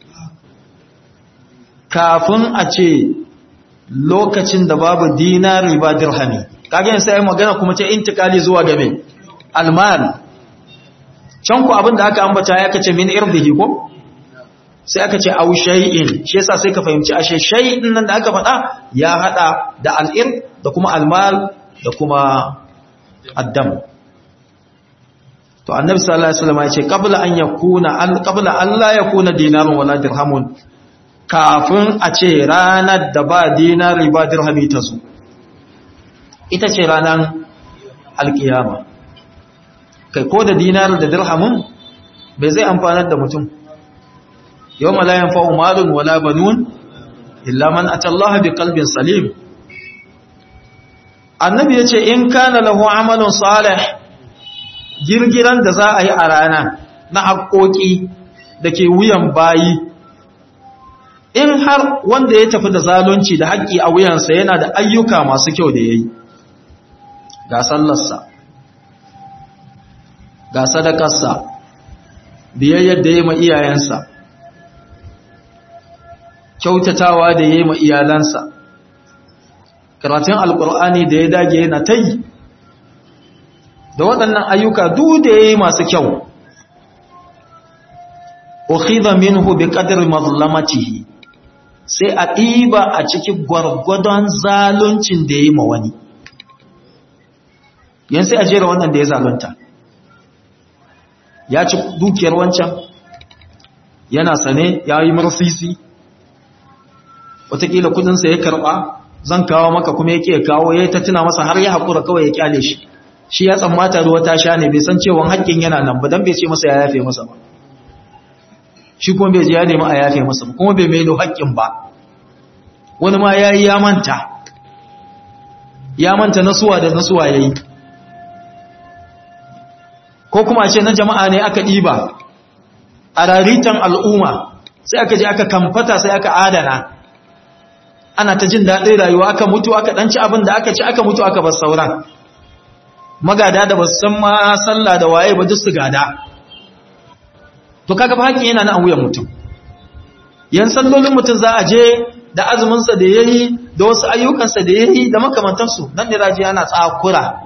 kafin a ce lokacin da babu dinari ba dirhami. Kage yin sai magana kuma ta intikali zuwa game almal. Can ku abinda aka ambata ya kace min irdihi ko sai aka ce au shay'in, shi yasa sai ka fahimci ashe shay'in nan da aka faɗa ya hada da al'ir da kuma almal da kuma addam. To annabi sallallahu alaihi wasallam ya ce qabla an yakuna al qabla an la yakuna dinarun wala dirhamun, kafin a ce ranar da ba dinari ba dirhami ta zo, ita ce ranar alkiyama. Kai ko da dinari da dirhamin bai zai amfanar da mutum. Yau ma la yanfa'u malun wala banun illa man atallaha bi qalbin salim. Annabi yace in kana lahu amalun salih, girgiran da za a yi a rana na haƙoƙi da ke wuyan bayi, in har wanda ya tafi da zalunci da haƙƙi a wuyansa yana da ayyuka masu kyau da ya yi, ga sallarsa, ga sadakarsa, biyayyar da ya yi ma iyayensa, kyautatawa da ya yi ma iyalansa, karatun alƙur'ani da ya dage yana ta yi, da waɗannan ayyuka duk da ya yi masu kyau, ukhidha minhu bi qadri mazlamatihi, sai a ɗiba a cikin gwargwadon zaluncin da ya yi ma wani. Yan sai a jera wannan da ya zalunta, ya ci dukiyar wancan, yana sane ya yi marsisi, wataƙila kudinsa ya karɓa, zan kawo maka kuma yake ya kawo, ya yi ta tuna masa har ya haƙura kawai ya kyale shi. Shi ya tsammata ruwa ta sha ne, bai san cewa haƙƙin yana nan ba, don bai ce masa ya yafe masa ba. Shi kuma bai ji ya nemi a yafe masa ba, kuma bai maido haƙƙin ba. Wani ma ya yi ya manta, ya manta nasuwa da nasuwa yayi ko kuma ce na jama'a ne aka ɗiba a raritan al'umma sai aka je aka kamfata sai aka adana ana ta jin daɗin rayuwa aka mutu aka ɗanci abin da aka ci aka mutu aka bar sauran magada da basu san ma sallah da waye ba duk su gada to kaga fa haƙi yana nan a wuyan mutum yan sallolin mutum za a je da azuminsa da yayi da wasu ayyukansa da yayi da makamantansu nan ne raji yana tsakura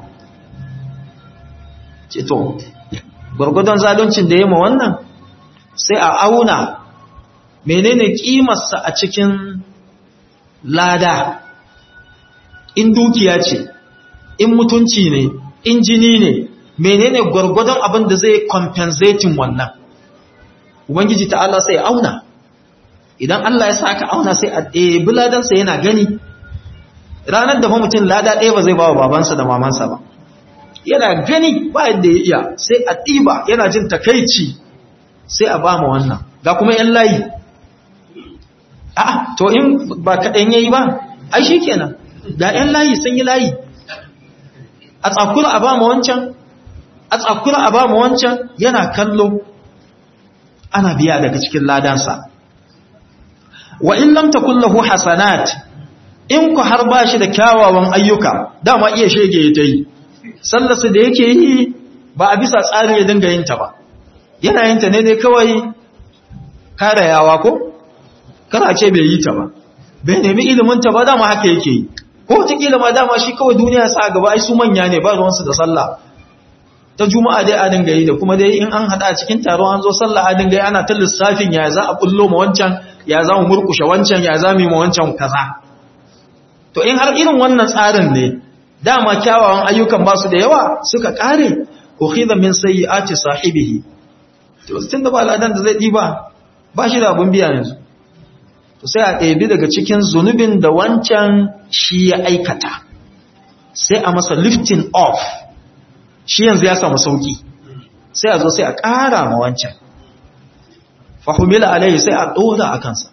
ce to gurgudun zaluncin da yayi ma wannan sai a auna menene kimarsa a cikin lada in dukiya ce in mutunci ne in jini ne menene gurgudun abin da zai compensating wannan ubangiji ta'ala sai ya auna idan Allah ya saka auna sai a ɗebi ladansa yana gani ranar da mutum lada ɗaya ba zai ba wa babansa da mamansa ba yana gani ba yadda ya iya sai a ɗiba yana jin takaici sai a ba mu wannan ga kuma yan layi a to in ba kaɗan yayi ba ai shi kenan ga yan layi sun yi layi a tsakura a ba mu wancan a tsakura a ba mu wancan yana kallo ana biya daga cikin ladansa wa in lam takul lahu hasanat in ku har ba shi da kyawawan ayyuka dama iya shege ya tayi sallarsa da yake yi ba a bisa tsari ya dinga yin ta ba yana yin ta ne dai kawai karayawa ko kana ce bai yi ta ba bai nemi ilimin ta ba dama haka yake yi ko ta kila ma dama shi kawai duniya sa gaba ai su manya ne ba ruwansu da sallah ta juma'a dai a dinga yi da kuma dai in an hada a cikin taron an zo sallah a dinga yi ana ta lissafin ya za a bullo ma wancan ya za mu murkushe wancan ya za mu yi ma wancan kaza to in har irin wannan tsarin ne dama kyawawan ayyukan ba su da yawa suka kare ukhidha min sayyiati sahibihi to tunda ba ladan da zai diba ba shi da abun biya yanzu to sai a ɗebi daga cikin zunubin da wancan shi ya aikata sai a masa lifting off shi yanzu ya samu sauki sai a zo sai a ƙara ma wancan fahimila alaihi sai a ɗora a kansa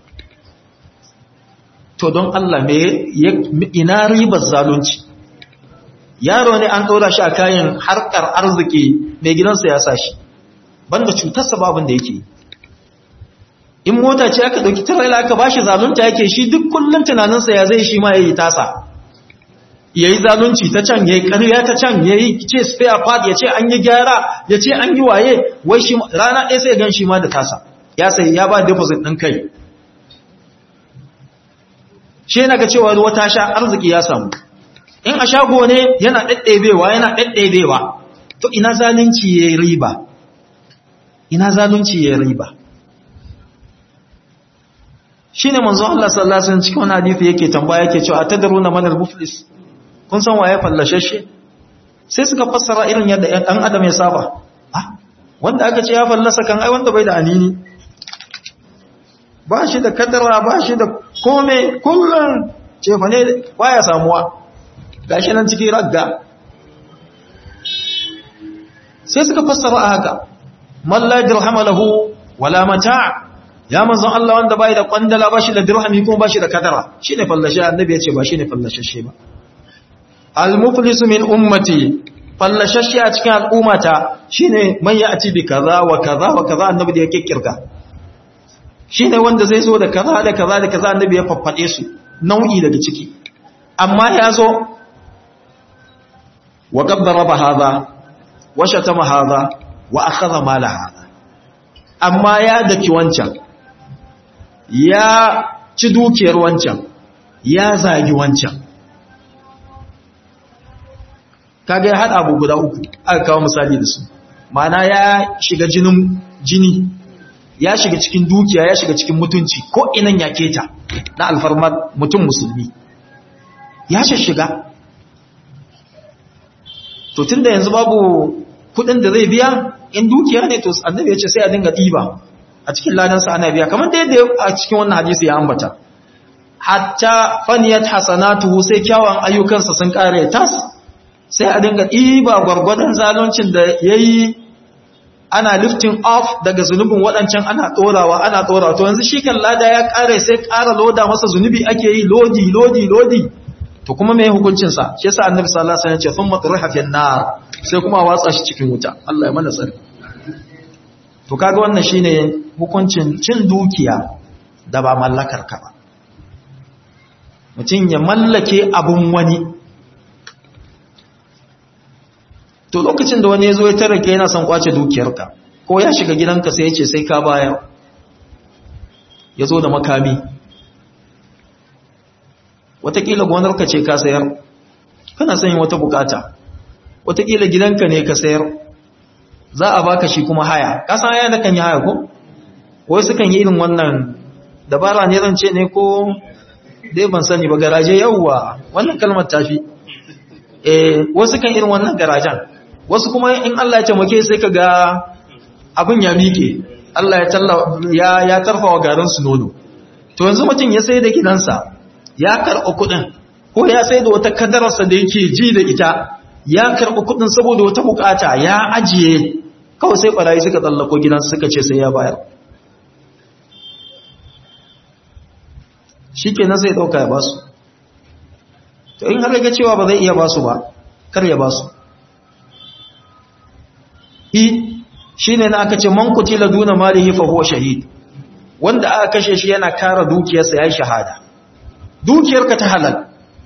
to don Allah me ina ribar zalunci yaro ne an ɗora shi a kayan harkar arziki mai gidansa ya sa shi banda cutarsa babin da yake in mota ce aka ɗauki tarayla aka ba shi zalunta yake shi duk kullum tunaninsa ya zai shi ma ya yi tasa ya yi zalunci ta can ya yi ƙarya ta can ya yi ce spare part ya ce an yi gyara ya ce an yi waye wai shi rana ɗaya sai gan shi ma da tasa ya sai ya ba deposit ɗin kai shi yana ga cewa ruwa ta sha arziki ya samu in a shago ne yana ɗaɗɗebewa yana ɗaɗɗebewa to ina zalunci ya yi riba ina zalunci ya yi riba shi ne manzo Allah sallallahu alaihi wasallam cikin wani hadisi yake tambaya yake cewa atadruna man al-muflis kun san waye fallashashe sai suka fassara irin yadda ɗan adam ya saba ah wanda aka ce ya fallasa kan ai wanda bai da anini ba shi da kadara ba shi da kome kullum cefa ne baya samuwa gashi nan cikin ragga sai suka fassara a haka man la dirham lahu wala mata' ya manzon Allah wanda bai da kwandala ba shi da dirhami kuma ba shi da kadara shine fallashe annabi ya ce ba shine fallashashe ba al-muflis min ummati fallashashe a cikin al'ummata shine man ya'ti bi kaza wa kaza wa kaza annabi da yake kirga shine wanda zai zo da kaza da kaza da kaza annabi ya faffade su nau'i daga ciki amma ya zo wa qaddara hadha wa shatama hadha wa akhadha mala hadha amma ya daki wancan ya ci dukiyar wancan ya zagi wancan kaga ya hada abu guda uku aka kawo misali da su ma'ana ya shiga jinin jini ya shiga cikin dukiya ya shiga cikin mutunci ko inan ya keta na alfarmar mutum musulmi ya shiga to tunda yanzu babu kudin da zai biya in dukiya ne to annabi ya ce sai a dinga diba a cikin ladansa ana biya kamar da yadda a cikin wannan hadisi ya ambata hatta faniyat hasanatuhu sai kyawun ayyukansa sun kare tas sai a dinga diba gwargwadon zaluncin da yayi ana lifting off daga zunubin waɗancan ana tsorawa ana tsorawa to yanzu shi kan lada ya kare sai ƙara loda masa zunubi ake yi lodi lodi lodi to kuma me hukuncin sa shi yasa annabi sallallahu alaihi wasallam ya ce thumma turiha fi an-nar sai kuma watsa shi cikin wuta Allah ya mana tsari to kaga wannan shine hukuncin cin dukiya da ba mallakar ka ba mutum ya mallake abun wani to lokacin da wani ya zo ya tare ka yana son kwace dukiyarka ko ya shiga gidanka sai ya ce sai ka bayar ya zo da makami watakila gonarka ce ka sayar kana son yin wata bukata watakila gidanka ne ka sayar za a baka shi kuma haya kasan haya da kan yi haya ko wai sukan yi irin wannan dabara ne zan ce ne ko dai ban sani ba garaje yawwa wannan kalmar tafi eh wasu kan irin wannan garajen wasu kuma in Allah ya taimake sai ka ga abin ya miƙe Allah ya talla ya ya tarfawa garin su nono to yanzu mutum ya sai da gidansa ya karɓi kuɗin ko ya sai da wata kadararsa da yake ji da ita ya karɓi kuɗin saboda wata bukata ya ajiye kawai sai barayi suka tsallako gidansa suka ce sai ya bayar shikenan sai dauka ya basu to in har ga cewa ba zai iya basu ba kar ya basu i shine na aka ce man kutila duna malihi fa huwa shahid wanda aka kashe shi yana kare dukiyarsa yayi shahada dukiyarka ta halal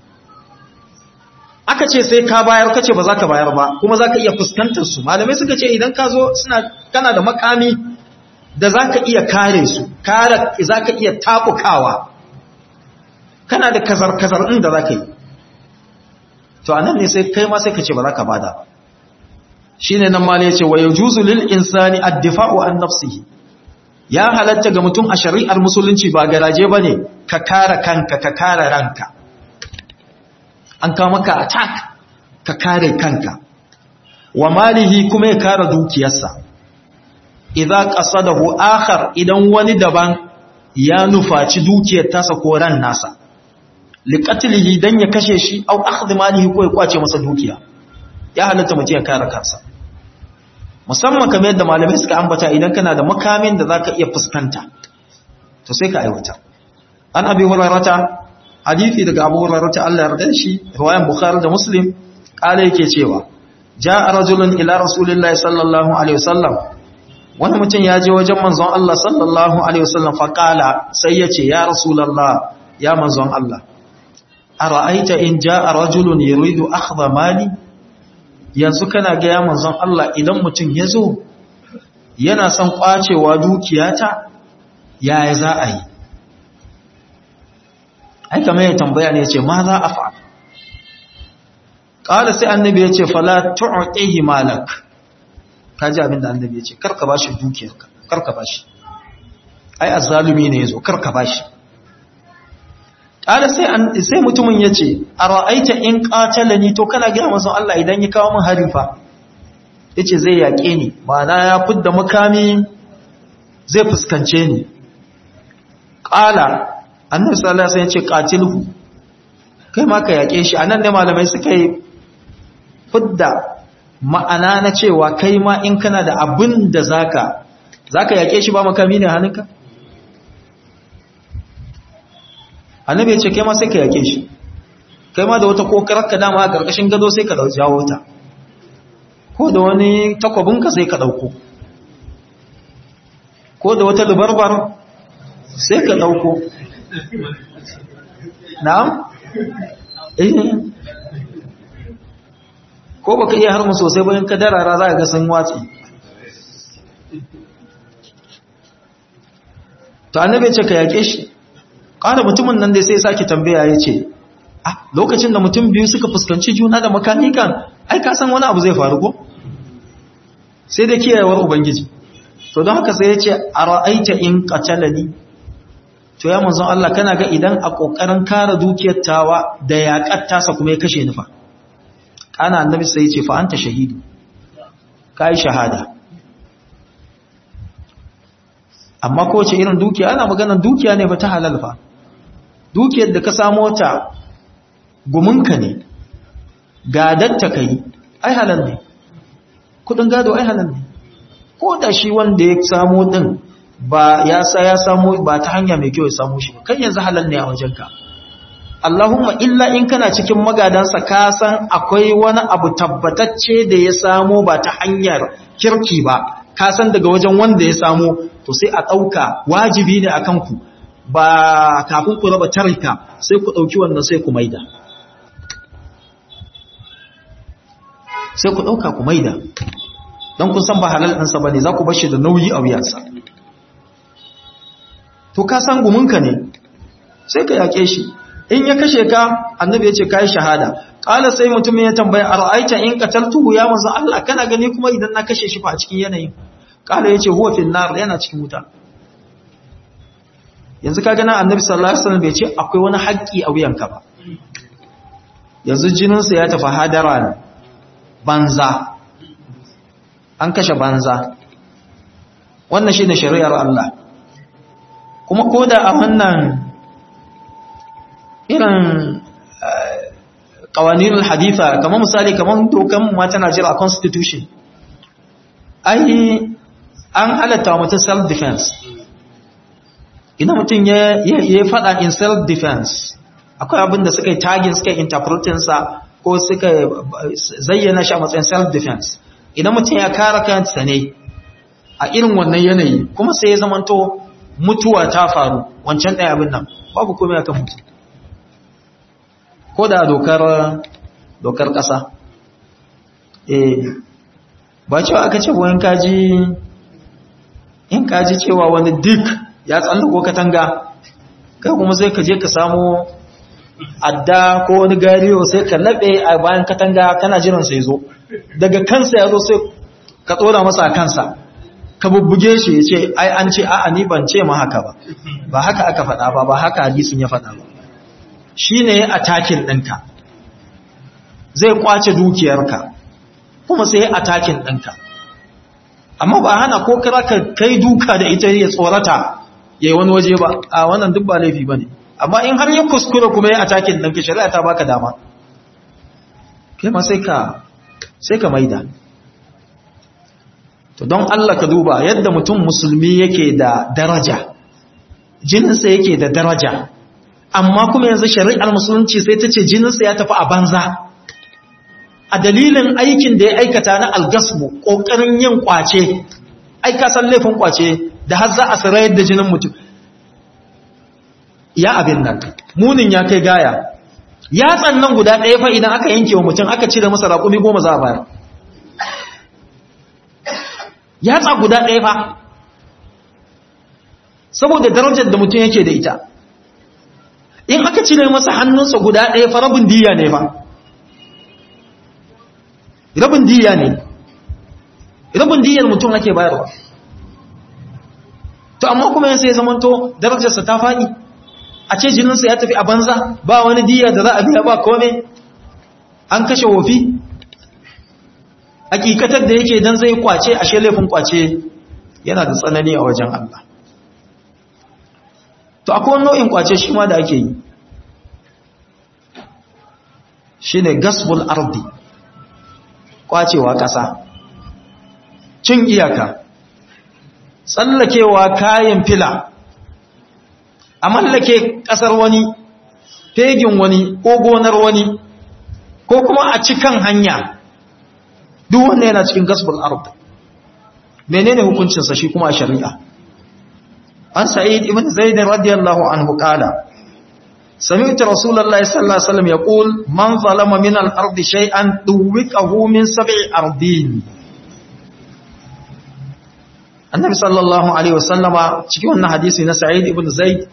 aka ce sai ka bayar kace ba za ka bayar ba kuma za ka iya fuskantar su malamai suka ce idan ka zo suna kana da makami da za ka iya kare su kare za ka iya takukawa kana da kazar-kazar ɗin da za ka yi to anan ne sai kai ma sai ka ce ba za ka bada ba shi ne nan mala ya ce wa ya juzu lil insani addifa'u an nafsihi ya halatta ga mutum a shari'ar musulunci ba garaje ba ne ka kare kanka ka kare ranka an kawo maka attack ka kare kanka wa malihi kuma ya kare dukiyarsa idza qasadahu akhar idan wani daban ya nufaci dukiyar tasa ko ran nasa liqatlihi dan ya kashe shi au akhdhi malihi ko ya kwace masa dukiya ya halatta mutum ya kare kansa musamman kamar yadda malamai suka ambata idan kana da makamin da zaka iya fuskanta to sai ka aiwata an abi hurairata hadisi daga abu hurairata Allah ya yarda shi riwayan bukhari da muslim kale yake cewa jaa rajulun ila rasulillahi sallallahu alaihi wasallam wani mutum ya je wajen manzon Allah sallallahu alaihi wasallam fa kala sai yace ya rasulullah ya manzon Allah ara'aita in jaa rajulun yuridu akhdha mali yanzu kana ga ya manzon Allah idan mutum ya zo yana son kwacewa dukiyata yaya za a yi ai kamar ya tambaya ne ya ce ma za a fa ƙala sai annabi ya ce fala tu'tihi malak ka ji abinda annabi ya ce karka ba shi dukiyarka karka ba shi ai azzalumi ne ya zo karka ba shi ƙala sai mutumin ya ce a ra'aita in ƙatalani to kana gina masu Allah idan ya kawo min harifa ya ce zai yaƙe ni ma'ana ya fidda makami zai fuskance ni ƙala annabi sallallahu alaihi wasallam ya ce qatilhu kai ma ka yaƙe shi anan ne malamai suka yi fidda ma'ana na cewa kai ma in kana da abin da zaka zaka yaƙe shi ba makami ne hannunka annabi ya ce kai ma sai ka yake shi kai ma da wata kokarar ka dama a karkashin gado sai ka jawo ta ko da wani takwabinka sai ka dauko ko da wata lubarbar sai ka dauko na'am eh ko baka iya harmu sosai bayan ka darara za ka ga sun watsi to annabi ya ce ka yake shi ƙara mutumin nan dai sai sake tambaya ya ce ah lokacin da mutum biyu suka fuskanci juna da makanikan ai ka san wani abu zai faru ko sai da kiyayewar ubangiji to don haka sai ya ce a ra'aita in qatalani to ya manzon Allah kana ga idan a kokarin kare dukiyar tawa da yaƙar tasa kuma ya kashe ni fa kana annabi sai ya ce fa anta shahidu kai shahada amma ko ce irin dukiya ana maganar dukiya ne ba ta halal fa dukiyar da ka samo ta gumunka ne gadatta kai ai halal ne kudin gado ai halal ne ko da shi wanda ya samo din ba ya sa ya samo ba ta hanya mai kyau ya samo shi ba kan yanzu halal ne a wajenka Allahumma illa in kana cikin magadansa ka san akwai wani abu tabbatacce da ya samo ba ta hanyar kirki ba, ka san daga wajen wanda ya samo, to sai a ɗauka wajibi ne a kanku, ba kafin ku raba tarika sai ku ɗauki wannan sai ku maida. Sai ku ɗauka ku maida, don kun san ba halal ɗansa ba ne, za ku bashi da nauyi a wuyansa. To ka san guminka ne, sai ka yaƙe shi. In ya kashe ka, annabi ya ce ka yi shahada. Ƙala sai mutum ya tambaya, a ra'aita in qataltuhu ya manzo Allah, kana gani kuma idan na kashe shi fa a cikin yanayin. Ƙala ya ce huwa fil nar, yana cikin wuta. Yanzu ka gana annabi sallallahu alaihi wasallam bai ce akwai wani haƙƙi a wuyanka ba. Yanzu jininsa ya tafi hadara banza. An kashe banza. Wannan shine shari'ar Allah. Kuma koda a wannan irin ƙawanin haditha, kamar misali kamar dokan mata Najeriya constitution, ai an halatta mutum self-defense. Ina mutum ya yi faɗa in self-defense, akwai abin da suka yi tagin suka yi interpretinsa ko suka zayyana shi a matsayin self-defense. Idan mutum ya kare kansa ne a irin wannan yanayi, kuma sai ya zamanto mutuwa ta faru, wancan ɗaya abin nan babu komai akan mutu. Ko da dokar dokar ƙasa, eh ba cewa aka ce in kaji in kaji cewa wani duk ya tsallako katanga, kai kuma sai ka je ka samu adda ko wani gariyo sai ka laɓe a bayan katanga kana jiran sai zo, daga kansa ya zo sai ka tsora masa a kansa, ka bubbuge shi ya ce ai an ce a'a ni ban ce ma haka ba, ba haka aka faɗa ba, ba haka hadisin ya faɗa ba. Shi ne atakin ɗinka, zai ƙwace dukiyarka kuma sai atakin ɗinka. Amma ba hana ko kira ka kai duka da ita ya tsorata ya yi wani waje ba, a wannan duk ba laifi ba ne. Amma in har ya kuskura kuma ya atakin ɗinka, shari'a ta baka dama, kai ma sai ka sai ka maida. To don Allah ka duba yadda mutum musulmi yake da daraja, jininsa yake da daraja, amma kuma yanzu shari'ar musulunci sai ta ce jininsa ya tafi a banza a dalilin aikin da ya aikata na algasmu, ƙoƙarin yin ƙwace. Ai ka san laifin ƙwace da har za a sarayar da jinin mutum, ya abin nan munin ya kai gaya. Yatsan nan guda ɗaya fa idan aka yanke wa mutum aka cire masa raƙumi goma za a bayar. Yatsa guda ɗaya fa, saboda darajar da mutum yake da ita. In aka cire masa hannunsa guda ɗaya fa rabin diya ne fa, rabin diya ne, rabin diyar mutum ake bayarwa. To amma kuma yanzu ya zamanto darajarsa ta faɗi, a ce jininsa ya tafi a banza, ba wani diya da za a biya, ba kome, an kashe wofi. Hakikatar da yake dan zai kwace, ashe laifin kwace yana da tsanani a wajen Allah. To akwai wani nau'in kwace shi ma da ake yi, shi ne gasbul ardi, kwacewa ƙasa, cin iyaka, tsallakewa kayan fila, a mallake ƙasar wani, fegin wani ko gonar wani, ko kuma a cikin hanya, duk wanda yana cikin gasbul ardi. Menene hukuncinsa shi kuma a shari'a? An Sa'id ibn Zaid radiyallahu anhu qala sami'tu Rasulullahi sallallahu alaihi wasallam yaqul man zalama min al-ardi shay'an duwikahu min sab'i ardin. Annabi sallallahu alaihi wasallama cikin wannan hadisi na Sa'id ibn Zaid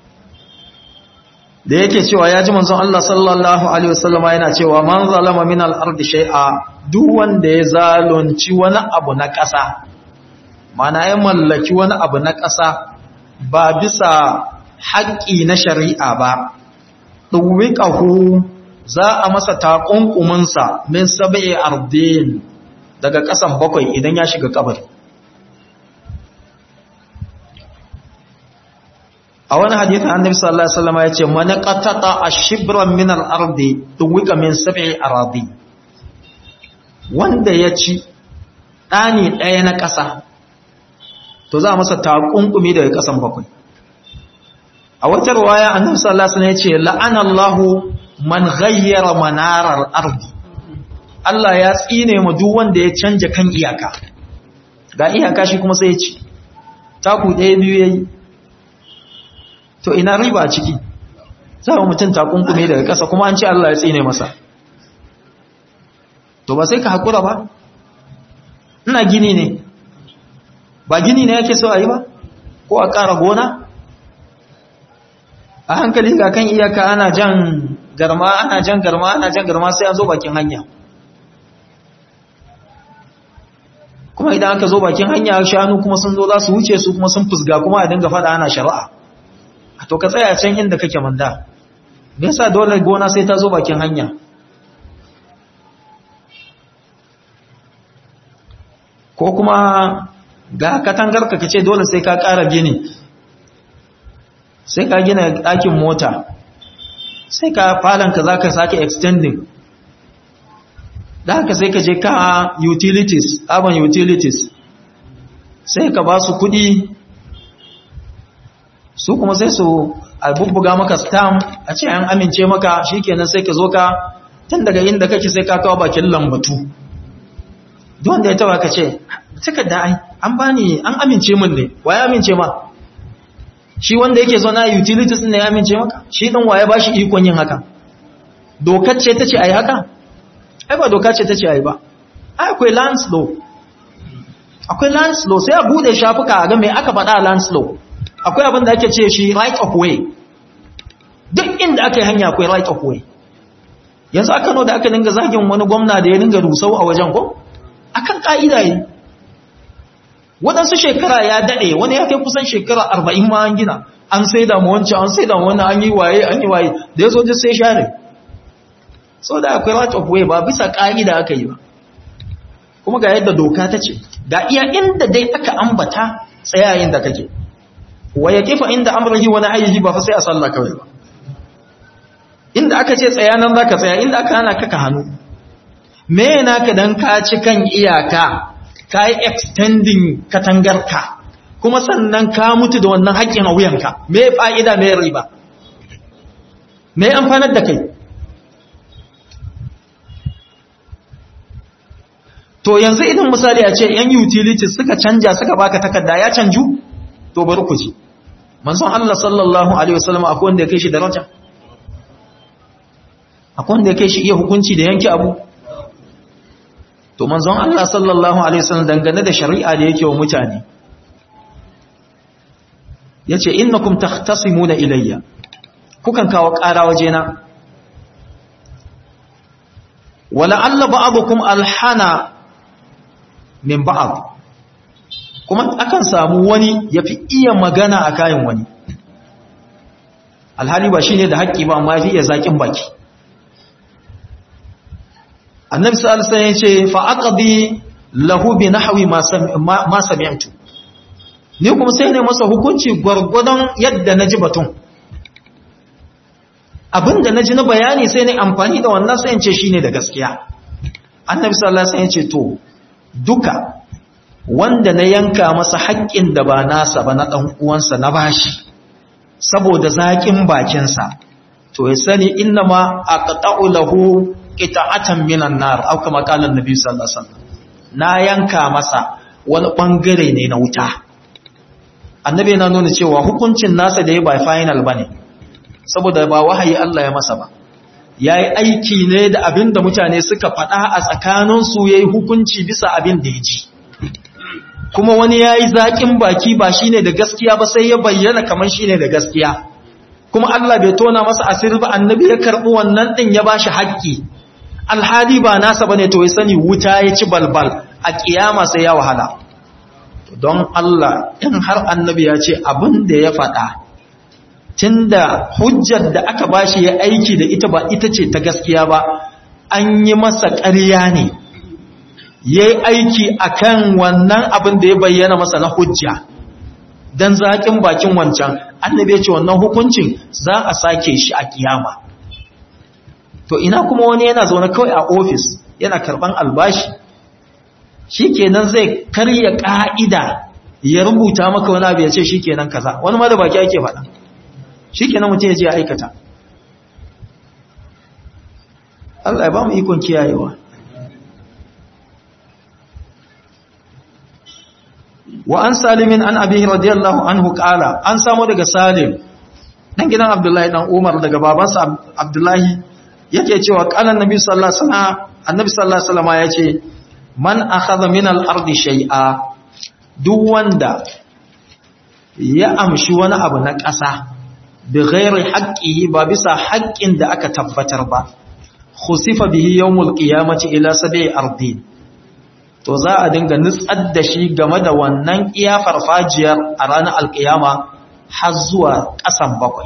da yake cewa ya ji manzon Allah sallallahu alaihi wasallama yana cewa man zalama min al-ardi shay'a, duk wanda ya zalunci wani abu na ƙasa, mana ya mallaki wani abu na ƙasa ba bisa haƙƙi na shari'a ba, ɗuwiƙahu za a masa taƙunƙuminsa min sab'i ardin, daga ƙasan bakwai idan ya shiga kabari. A wani hadithin annabi sallallahu alaihi wasallam ya ce man qatata ashibran min al-ardi ɗuwiƙa min sab'i aradi, wanda ya ci ɗani ɗaya na ƙasa to za a masa takunkumi daga ƙasan bakwai. a wata riwaya annabi sallallahu alaihi wasallam yace la'anallahu man ghayyara manarar ardi Allah ya tsine mu duk wanda ya canja kan iyaka ga iyaka shi kuma sai ya ci taku ɗaya biyu yayi to ina riba a ciki sai mutum takunkume daga ƙasa kuma an ce Allah ya tsine masa to ba sai ka hakura ba ina gini ne ba gini ne yake so a yi ba ko a ƙara gona a hankali ga kan iyaka ana jan garma ana jan garma ana jan garma sai an zo bakin hanya kuma idan aka zo bakin hanya shanu kuma sun zo za su wuce su kuma sun fusga kuma a dinga fada ana shari'a to ka tsaya can inda kake manda me yasa dole gona sai ta zo bakin hanya ko kuma ga katangar ka kace dole sai ka ƙara gini sai ka gina ɗakin mota sai ka falanka za ka sake extending da haka sai ka je ka utilities urban utilities sai ka ba su kudi su kuma sai su bubbuga maka stamp a ce an amince maka shikenan sai ka zo ka tun daga inda kake sai ka kawo bakin lambatu duk wanda ya taba ka ce takarda ai an bani an amince min ne waye amince ma shi wanda yake zo na utilities ne ya amince maka shi din waye bashi ikon yin haka dokar ce tace ai haka ai ba doka ce tace ai ba ai akwai land law akwai land law sai a bude shafuka a ga me aka faɗa land law akwai abin da ake ce shi right of way duk inda aka yi hanya akwai right of way yanzu aka no da aka dinga zagin wani gwamna da ya dinga rusau a wajen ko akan ka'ida yi waɗansu shekara ya daɗe wani ya kai kusan shekara arba'in ma an gina an sai da mu wancan an sai da wani an yi waye an yi waye da ya zo ji sai share so da akwai right of way ba bisa ka'ida aka yi ba kuma ga yadda doka ta ce ga iya inda dai aka ambata tsayayin da kake wa ya kifa inda amrahi wa nahyihi ba fa sai a sallah kawai ba inda aka ce tsaya nan zaka tsaya inda aka hana ka ka hannu me yana ka dan ka ci kan iyaka ka yi extending katangarka kuma sannan ka mutu da wannan haƙƙin a wuyanka me fa'ida me riba me amfanar da kai to yanzu idan misali a ce yan utilities suka canja suka baka takarda ya canju to bari ku ji manzon Allah sallallahu alaihi wasallam akwai wanda ya kai shi daraja akwai wanda ya kai shi iya hukunci da yanke abu to manzon Allah sallallahu alaihi wasallam dangane da shari'a da yake wa mutane yace innakum takhtasimuna ilayya kukan kawo ƙara wajena wala alla ba'dukum alhana min ba'd kuma akan samu wani yafi iya magana a kayan wani alhali ba shine da haƙƙi ba amma yafi iya zakin baki annabi sallallahu alaihi wasallam yace fa aqdi lahu bi nahwi ma ma sami'tu ni kuma sai ne masa hukunci gurgudan yadda naji batun abinda naji na bayani sai ne amfani da wannan sai in ce shine da gaskiya annabi sallallahu alaihi wasallam yace to duka wanda na yanka masa haƙƙin da ba nasa ba na dan uwansa na bashi saboda zakin bakin sa to ya sani innama aqta'u lahu qita'atan minan nar au kama qala annabi sallallahu alaihi wasallam na yanka masa wani bangare ne na wuta annabi yana nuna cewa hukuncin nasa da ya ba final bane saboda ba wahayi Allah ya masa ba yayi aiki ne da abinda mutane suka faɗa a tsakanin su yayi hukunci bisa abin da yaji kuma wani yayi zakin baki ba shine da gaskiya ba sai ya bayyana kaman shine da gaskiya kuma Allah bai tona masa asiri ba annabi ya karbi wannan din ya bashi haƙƙi alhali ba nasa bane to ya sani wuta ya ci balbal a kiyama sai ya wahala don Allah in har annabi ya ce abin da ya faɗa tunda hujjar da aka bashi ya aiki da ita ba ita ce ta gaskiya ba an yi masa ƙarya ne yayi aiki akan wannan abin da ya bayyana masa na hujja dan zakin bakin wancan annabi ya ce wannan hukuncin za a sake shi a kiyama to ina kuma wani yana zaune kawai a ofis yana karban albashi shikenan zai karya ka'ida ya rubuta maka wani abu ya ce shikenan kaza wani ma da baki ake faɗa shikenan mutum ya je ya aikata. Allah ya ba mu ikon kiyayewa. Wa an Salimin an Abi radiyallahu anhu qala, an samu daga Salim dan gidan Abdullahi dan Umar daga babansa Abdullahi yake cewa qala annabi sallallahu alaihi wasallam annabi sallallahu alaihi wasallam yace man akhadha min al-ardi shay'a, duk wanda ya amshi wani abu na ƙasa bi ghairi haqqihi, ba bisa haƙƙin da aka tabbatar ba, khusifa bihi yawmul qiyamati ila sab'i ardin, to za a dinga nutsar da shi game da wannan iya farfajiyar a ranar alkiyama har zuwa ƙasan bakwai.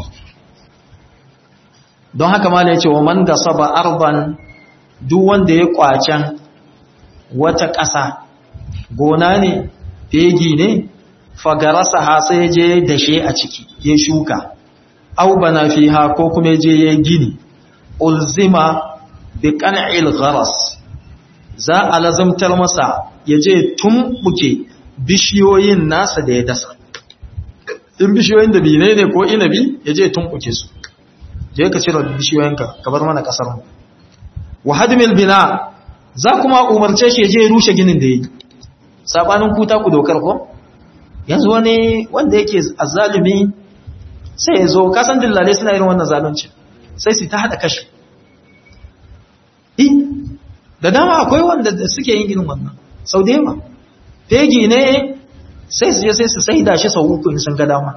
Don haka ma ya ce wa man gasaba arban, duk wanda ya kwacen wata ƙasa, gona ne, fegi ne, fagarasa ha sai je dashe a ciki ya shuka, au bana fiha ko kuma je ya gini, ulzima bi qan'il gharas, za a lazumtar masa ya je tumbuke bishiyoyin nasa da ya dasa. In bishiyoyin da bine ne ko inabi, ya je tumbuke su, je ka cire bishiyoyinka ka bar mana kasar mu. Wa hadmil bina, za kuma umarce shi ya je rushe ginin da yi, sabanin kuta ku dokar ko yanzu wani wanda yake azzalimi sai ya zo, kasan dillale suna irin wannan zalunci, sai su ta hada kashi. Da dama akwai wanda suke yin irin wannan sau da yawa, fegi ne sai su je sai su saida shi sau uku in sun ga dama,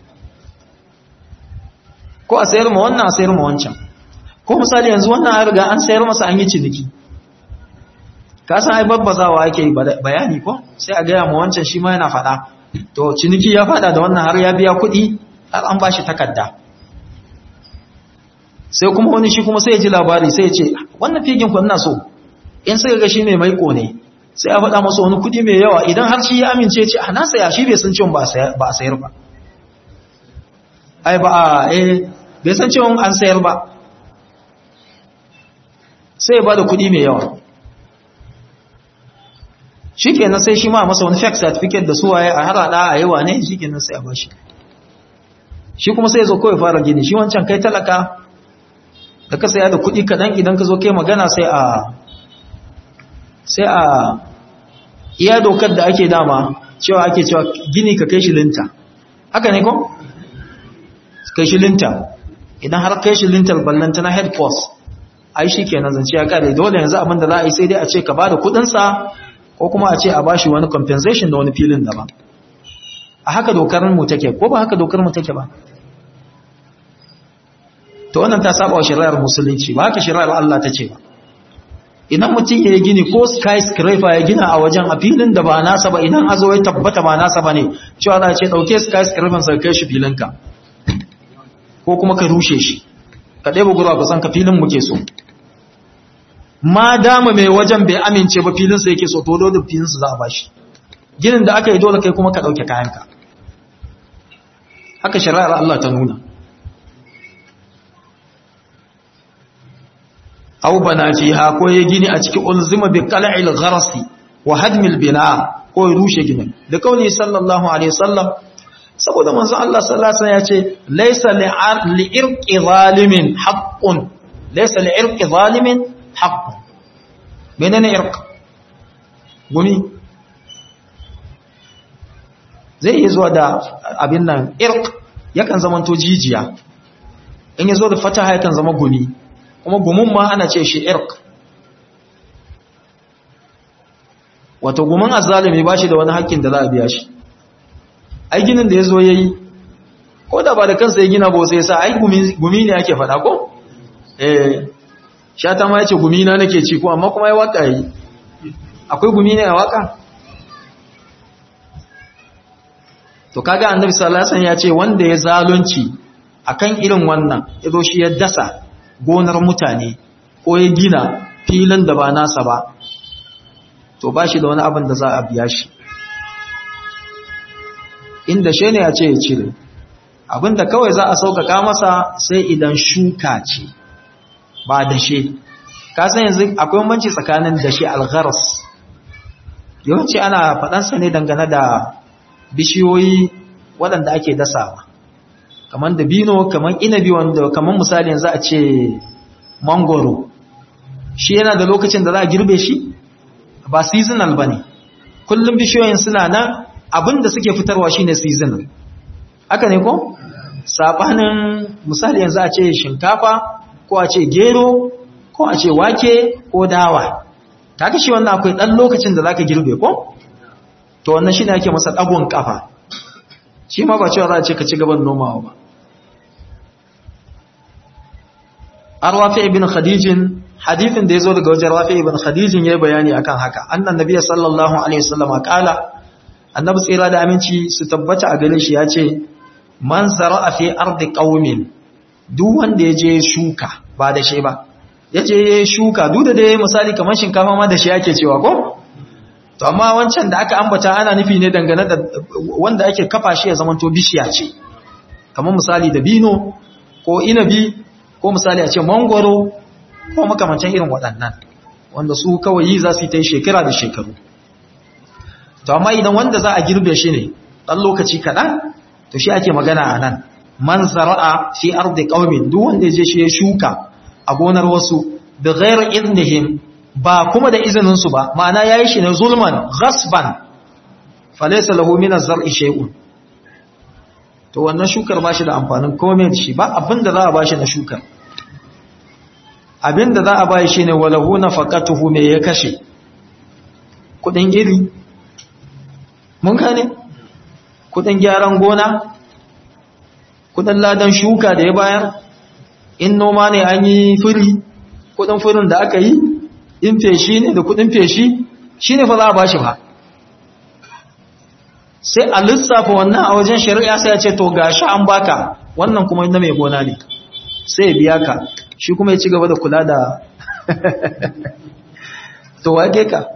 ko a sayar ma wannan a sayar ma wancan, ko misali yanzu wannan an riga an sayar masa an yi ciniki, ka san ai babbazawa ake bayani ko, sai a gaya ma wancan shi ma yana fada, to ciniki ya fada da wannan har ya biya kuɗi har an bashi takarda, sai kuma wani shi kuma sai ya ji labari sai ya ce wannan fegin ku ina so, in suka ga shi mai maiko ne sai a faɗa masa wani kuɗi mai yawa, idan har shi ya amince ce a na saya, shi bai san cewa ba a sayar ba, ai ba a eh bai san cewa an sayar ba, sai ya ba da kuɗi mai yawa, shi kenan sai shi ma masa wani fake certificate da suwaye a harada a yawa ne, shi kenan sai a ba shi shi kuma sai ya zo kawai fara gini, shi wancan kai talaka da ka saya da kuɗi kaɗan, idan ka zo kai magana sai a sai a iya dokar da ake dama cewa ake cewa gini ka kai shi linta, haka ne ko? Kai shi linta, idan har kai shi lintar ballanta na head post, ai shi ke nazance ya kare, dole yanzu abin da za a yi sai dai a ce ka ba da kudinsa ko kuma a ce a bashi wani compensation da wani filin daban. A haka dokar mu take ko ba haka dokar mu take ba? To wannan ta saba wa shari'ar musulunci, ba haka shari'ar Allah ta ce ba. Idan mutum ya yi gini ko skyscraper ya gina a wajen a filin da ba nasa ba, idan a zo ya tabbata ba nasa ba ne, cewa za a ce ɗauke skyscraper sai kai shi filinka ko kuma ka rushe shi, ka ɗaya bugura ba san ka filin muke so. Ma dama mai wajen bai amince ba filinsa yake so, to dole filinsa za a bashi. Ginin da aka yi dole kai kuma ka ɗauke kayanka. Haka shari'ar Allah ta nuna. Au bana fiha, ko ya gini a cikin ulzima bi qal'il gharasi wa hadmil bina, ko ya rushe ginin. Da kauli sallallahu alaihi wasallam, saboda manzo Allah sallallahu alaihi wasallam ya ce laysa li'irqi zalimin haqqun, laysa li'irqi zalimin haqqun. Menene irq? Gumi. Zai yi zuwa da abin nan, irq yakan zama to jijiya, in ya zo da fataha yakan zama gumi, kuma gumin ma ana ce shi irq. Wato gumin azzalimi ba shi da wani haƙƙin da za a biya shi. Ai ginin da ya zo ya yi, ko da ba da kansa ya gina ba sai sa, ai gumi ne ake faɗa ko? Eh, shata ma ya ce gumi na nake ci ko, amma kuma ya waka yi. Akwai gumi ne a waka? To kaga annabi sallallahu alaihi wasallam ya ce wanda ya zalunci akan irin wannan, yazo shi ya dasa gonar mutane ko ya gina filin da ba nasa ba, to ba shi da wani abin da za a biya shi. Inda shi ne ya ce ya cire, abinda kawai za a sauƙaƙa masa sai idan shuka ce ba dashe. Ka san yanzu akwai banci tsakanin dashe algharas, yawanci ana faɗansa ne dangane da bishiyoyi waɗanda ake dasawa, kaman dabino kaman inabi wanda kaman misali yanzu a ce mangoro shi yana da lokacin da za a girbe shi ba seasonal bane kullum bishiyoyin suna nan abinda suke fitarwa shine seasonal haka ne ko sabanin misali yanzu a ce shinkafa ko a ce gero ko a ce wake ko dawa kaga shi wannan akwai dan lokacin da zaka girbe ko to wannan shine ake masa dagon kafa shi ma ba cewa za a ce ka ci gaban nomawa ba Arwafi ibn Khadijin hadithin da yazo daga wajen Rafi ibn Khadijin yayi bayani akan haka annan nabiyyi sallallahu alaihi wasallam kala annabi tsira da aminci su tabbata a gare shi yace man zara'a fi ardi qaumin duk wanda yaje shuka ba da shi ba yaje shuka duk da dai misali kamar shinkafa ma da shi yake cewa ko to amma wancan da aka ambata ana nufi ne dangane da wanda ake kafa shi ya zamanto bishiya ce kamar misali da bino ko inabi ko misali a ce mangoro ko makamancin irin waɗannan wanda su kawai yi za su yi ta yi shekara da shekaru to amma idan wanda za a girbe shi ne ɗan lokaci kaɗan to shi ake magana a nan man zara'a fi ardi qaumin duk wanda je shi ya shuka a gonar wasu bi ghairi idnihim ba kuma da izinin su ba ma'ana yayi shi ne zulman ghasban falaysa lahu min az-zar'i shay'un to wannan shukar ba shi da amfanin komai da shi ba abinda za a ba shi na shukar abinda za a ba shi ne walahu nafaqatuhu me ya kashe kudin iri mun gane kudin gyaran gona kudin ladan shuka da ya bayar in noma ne an yi firi kudin firin da aka yi in feshi ne da kudin feshi shine fa za a ba shi ba sai a lissafa wannan a wajen shari'a sai ya ce to gashi an baka wannan kuma na mai gona ne sai ya biya ka shi kuma ya ci gaba da kula da to wage ka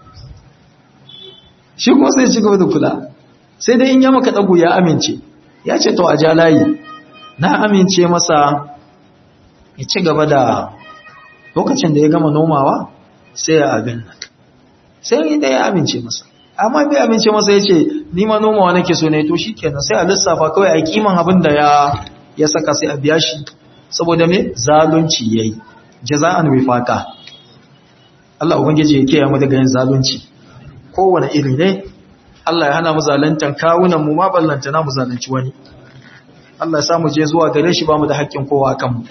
shi kuma sai ya ci gaba da kula sai dai in ya maka dagu ya amince ya ce to a ja layi na amince masa ya ci gaba da lokacin da ya gama nomawa sai ya abin nan sai dai ya amince masa amma bai amince masa ya ce ni ma nomawa nake so ne to shi kenan sai a lissafa kawai a kiman abin da ya ya saka sai a biya shi saboda me zalunci yayi jaza'an wifaqa Allah ubangiji ya kiyaye mu daga yin zalunci kowane iri ne Allah ya hana mu zaluntan kawunan mu ma ballanta na mu zalunci wani Allah ya sa mu je zuwa gare shi ba mu da haƙƙin kowa akan mu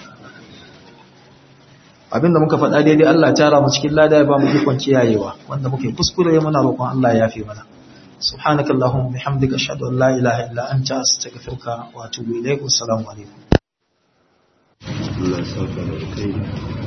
abinda muka faɗa daidai Allah ya tara mu cikin lada ya ba mu ikon kiyayewa wanda muke kuskure muna roƙon Allah ya yafe mana subhanakallahumma bihamdika ashhadu an la ilaha illa anta astaghfiruka wa atubu ilaik assalamu alaikum Allah ya saka da kai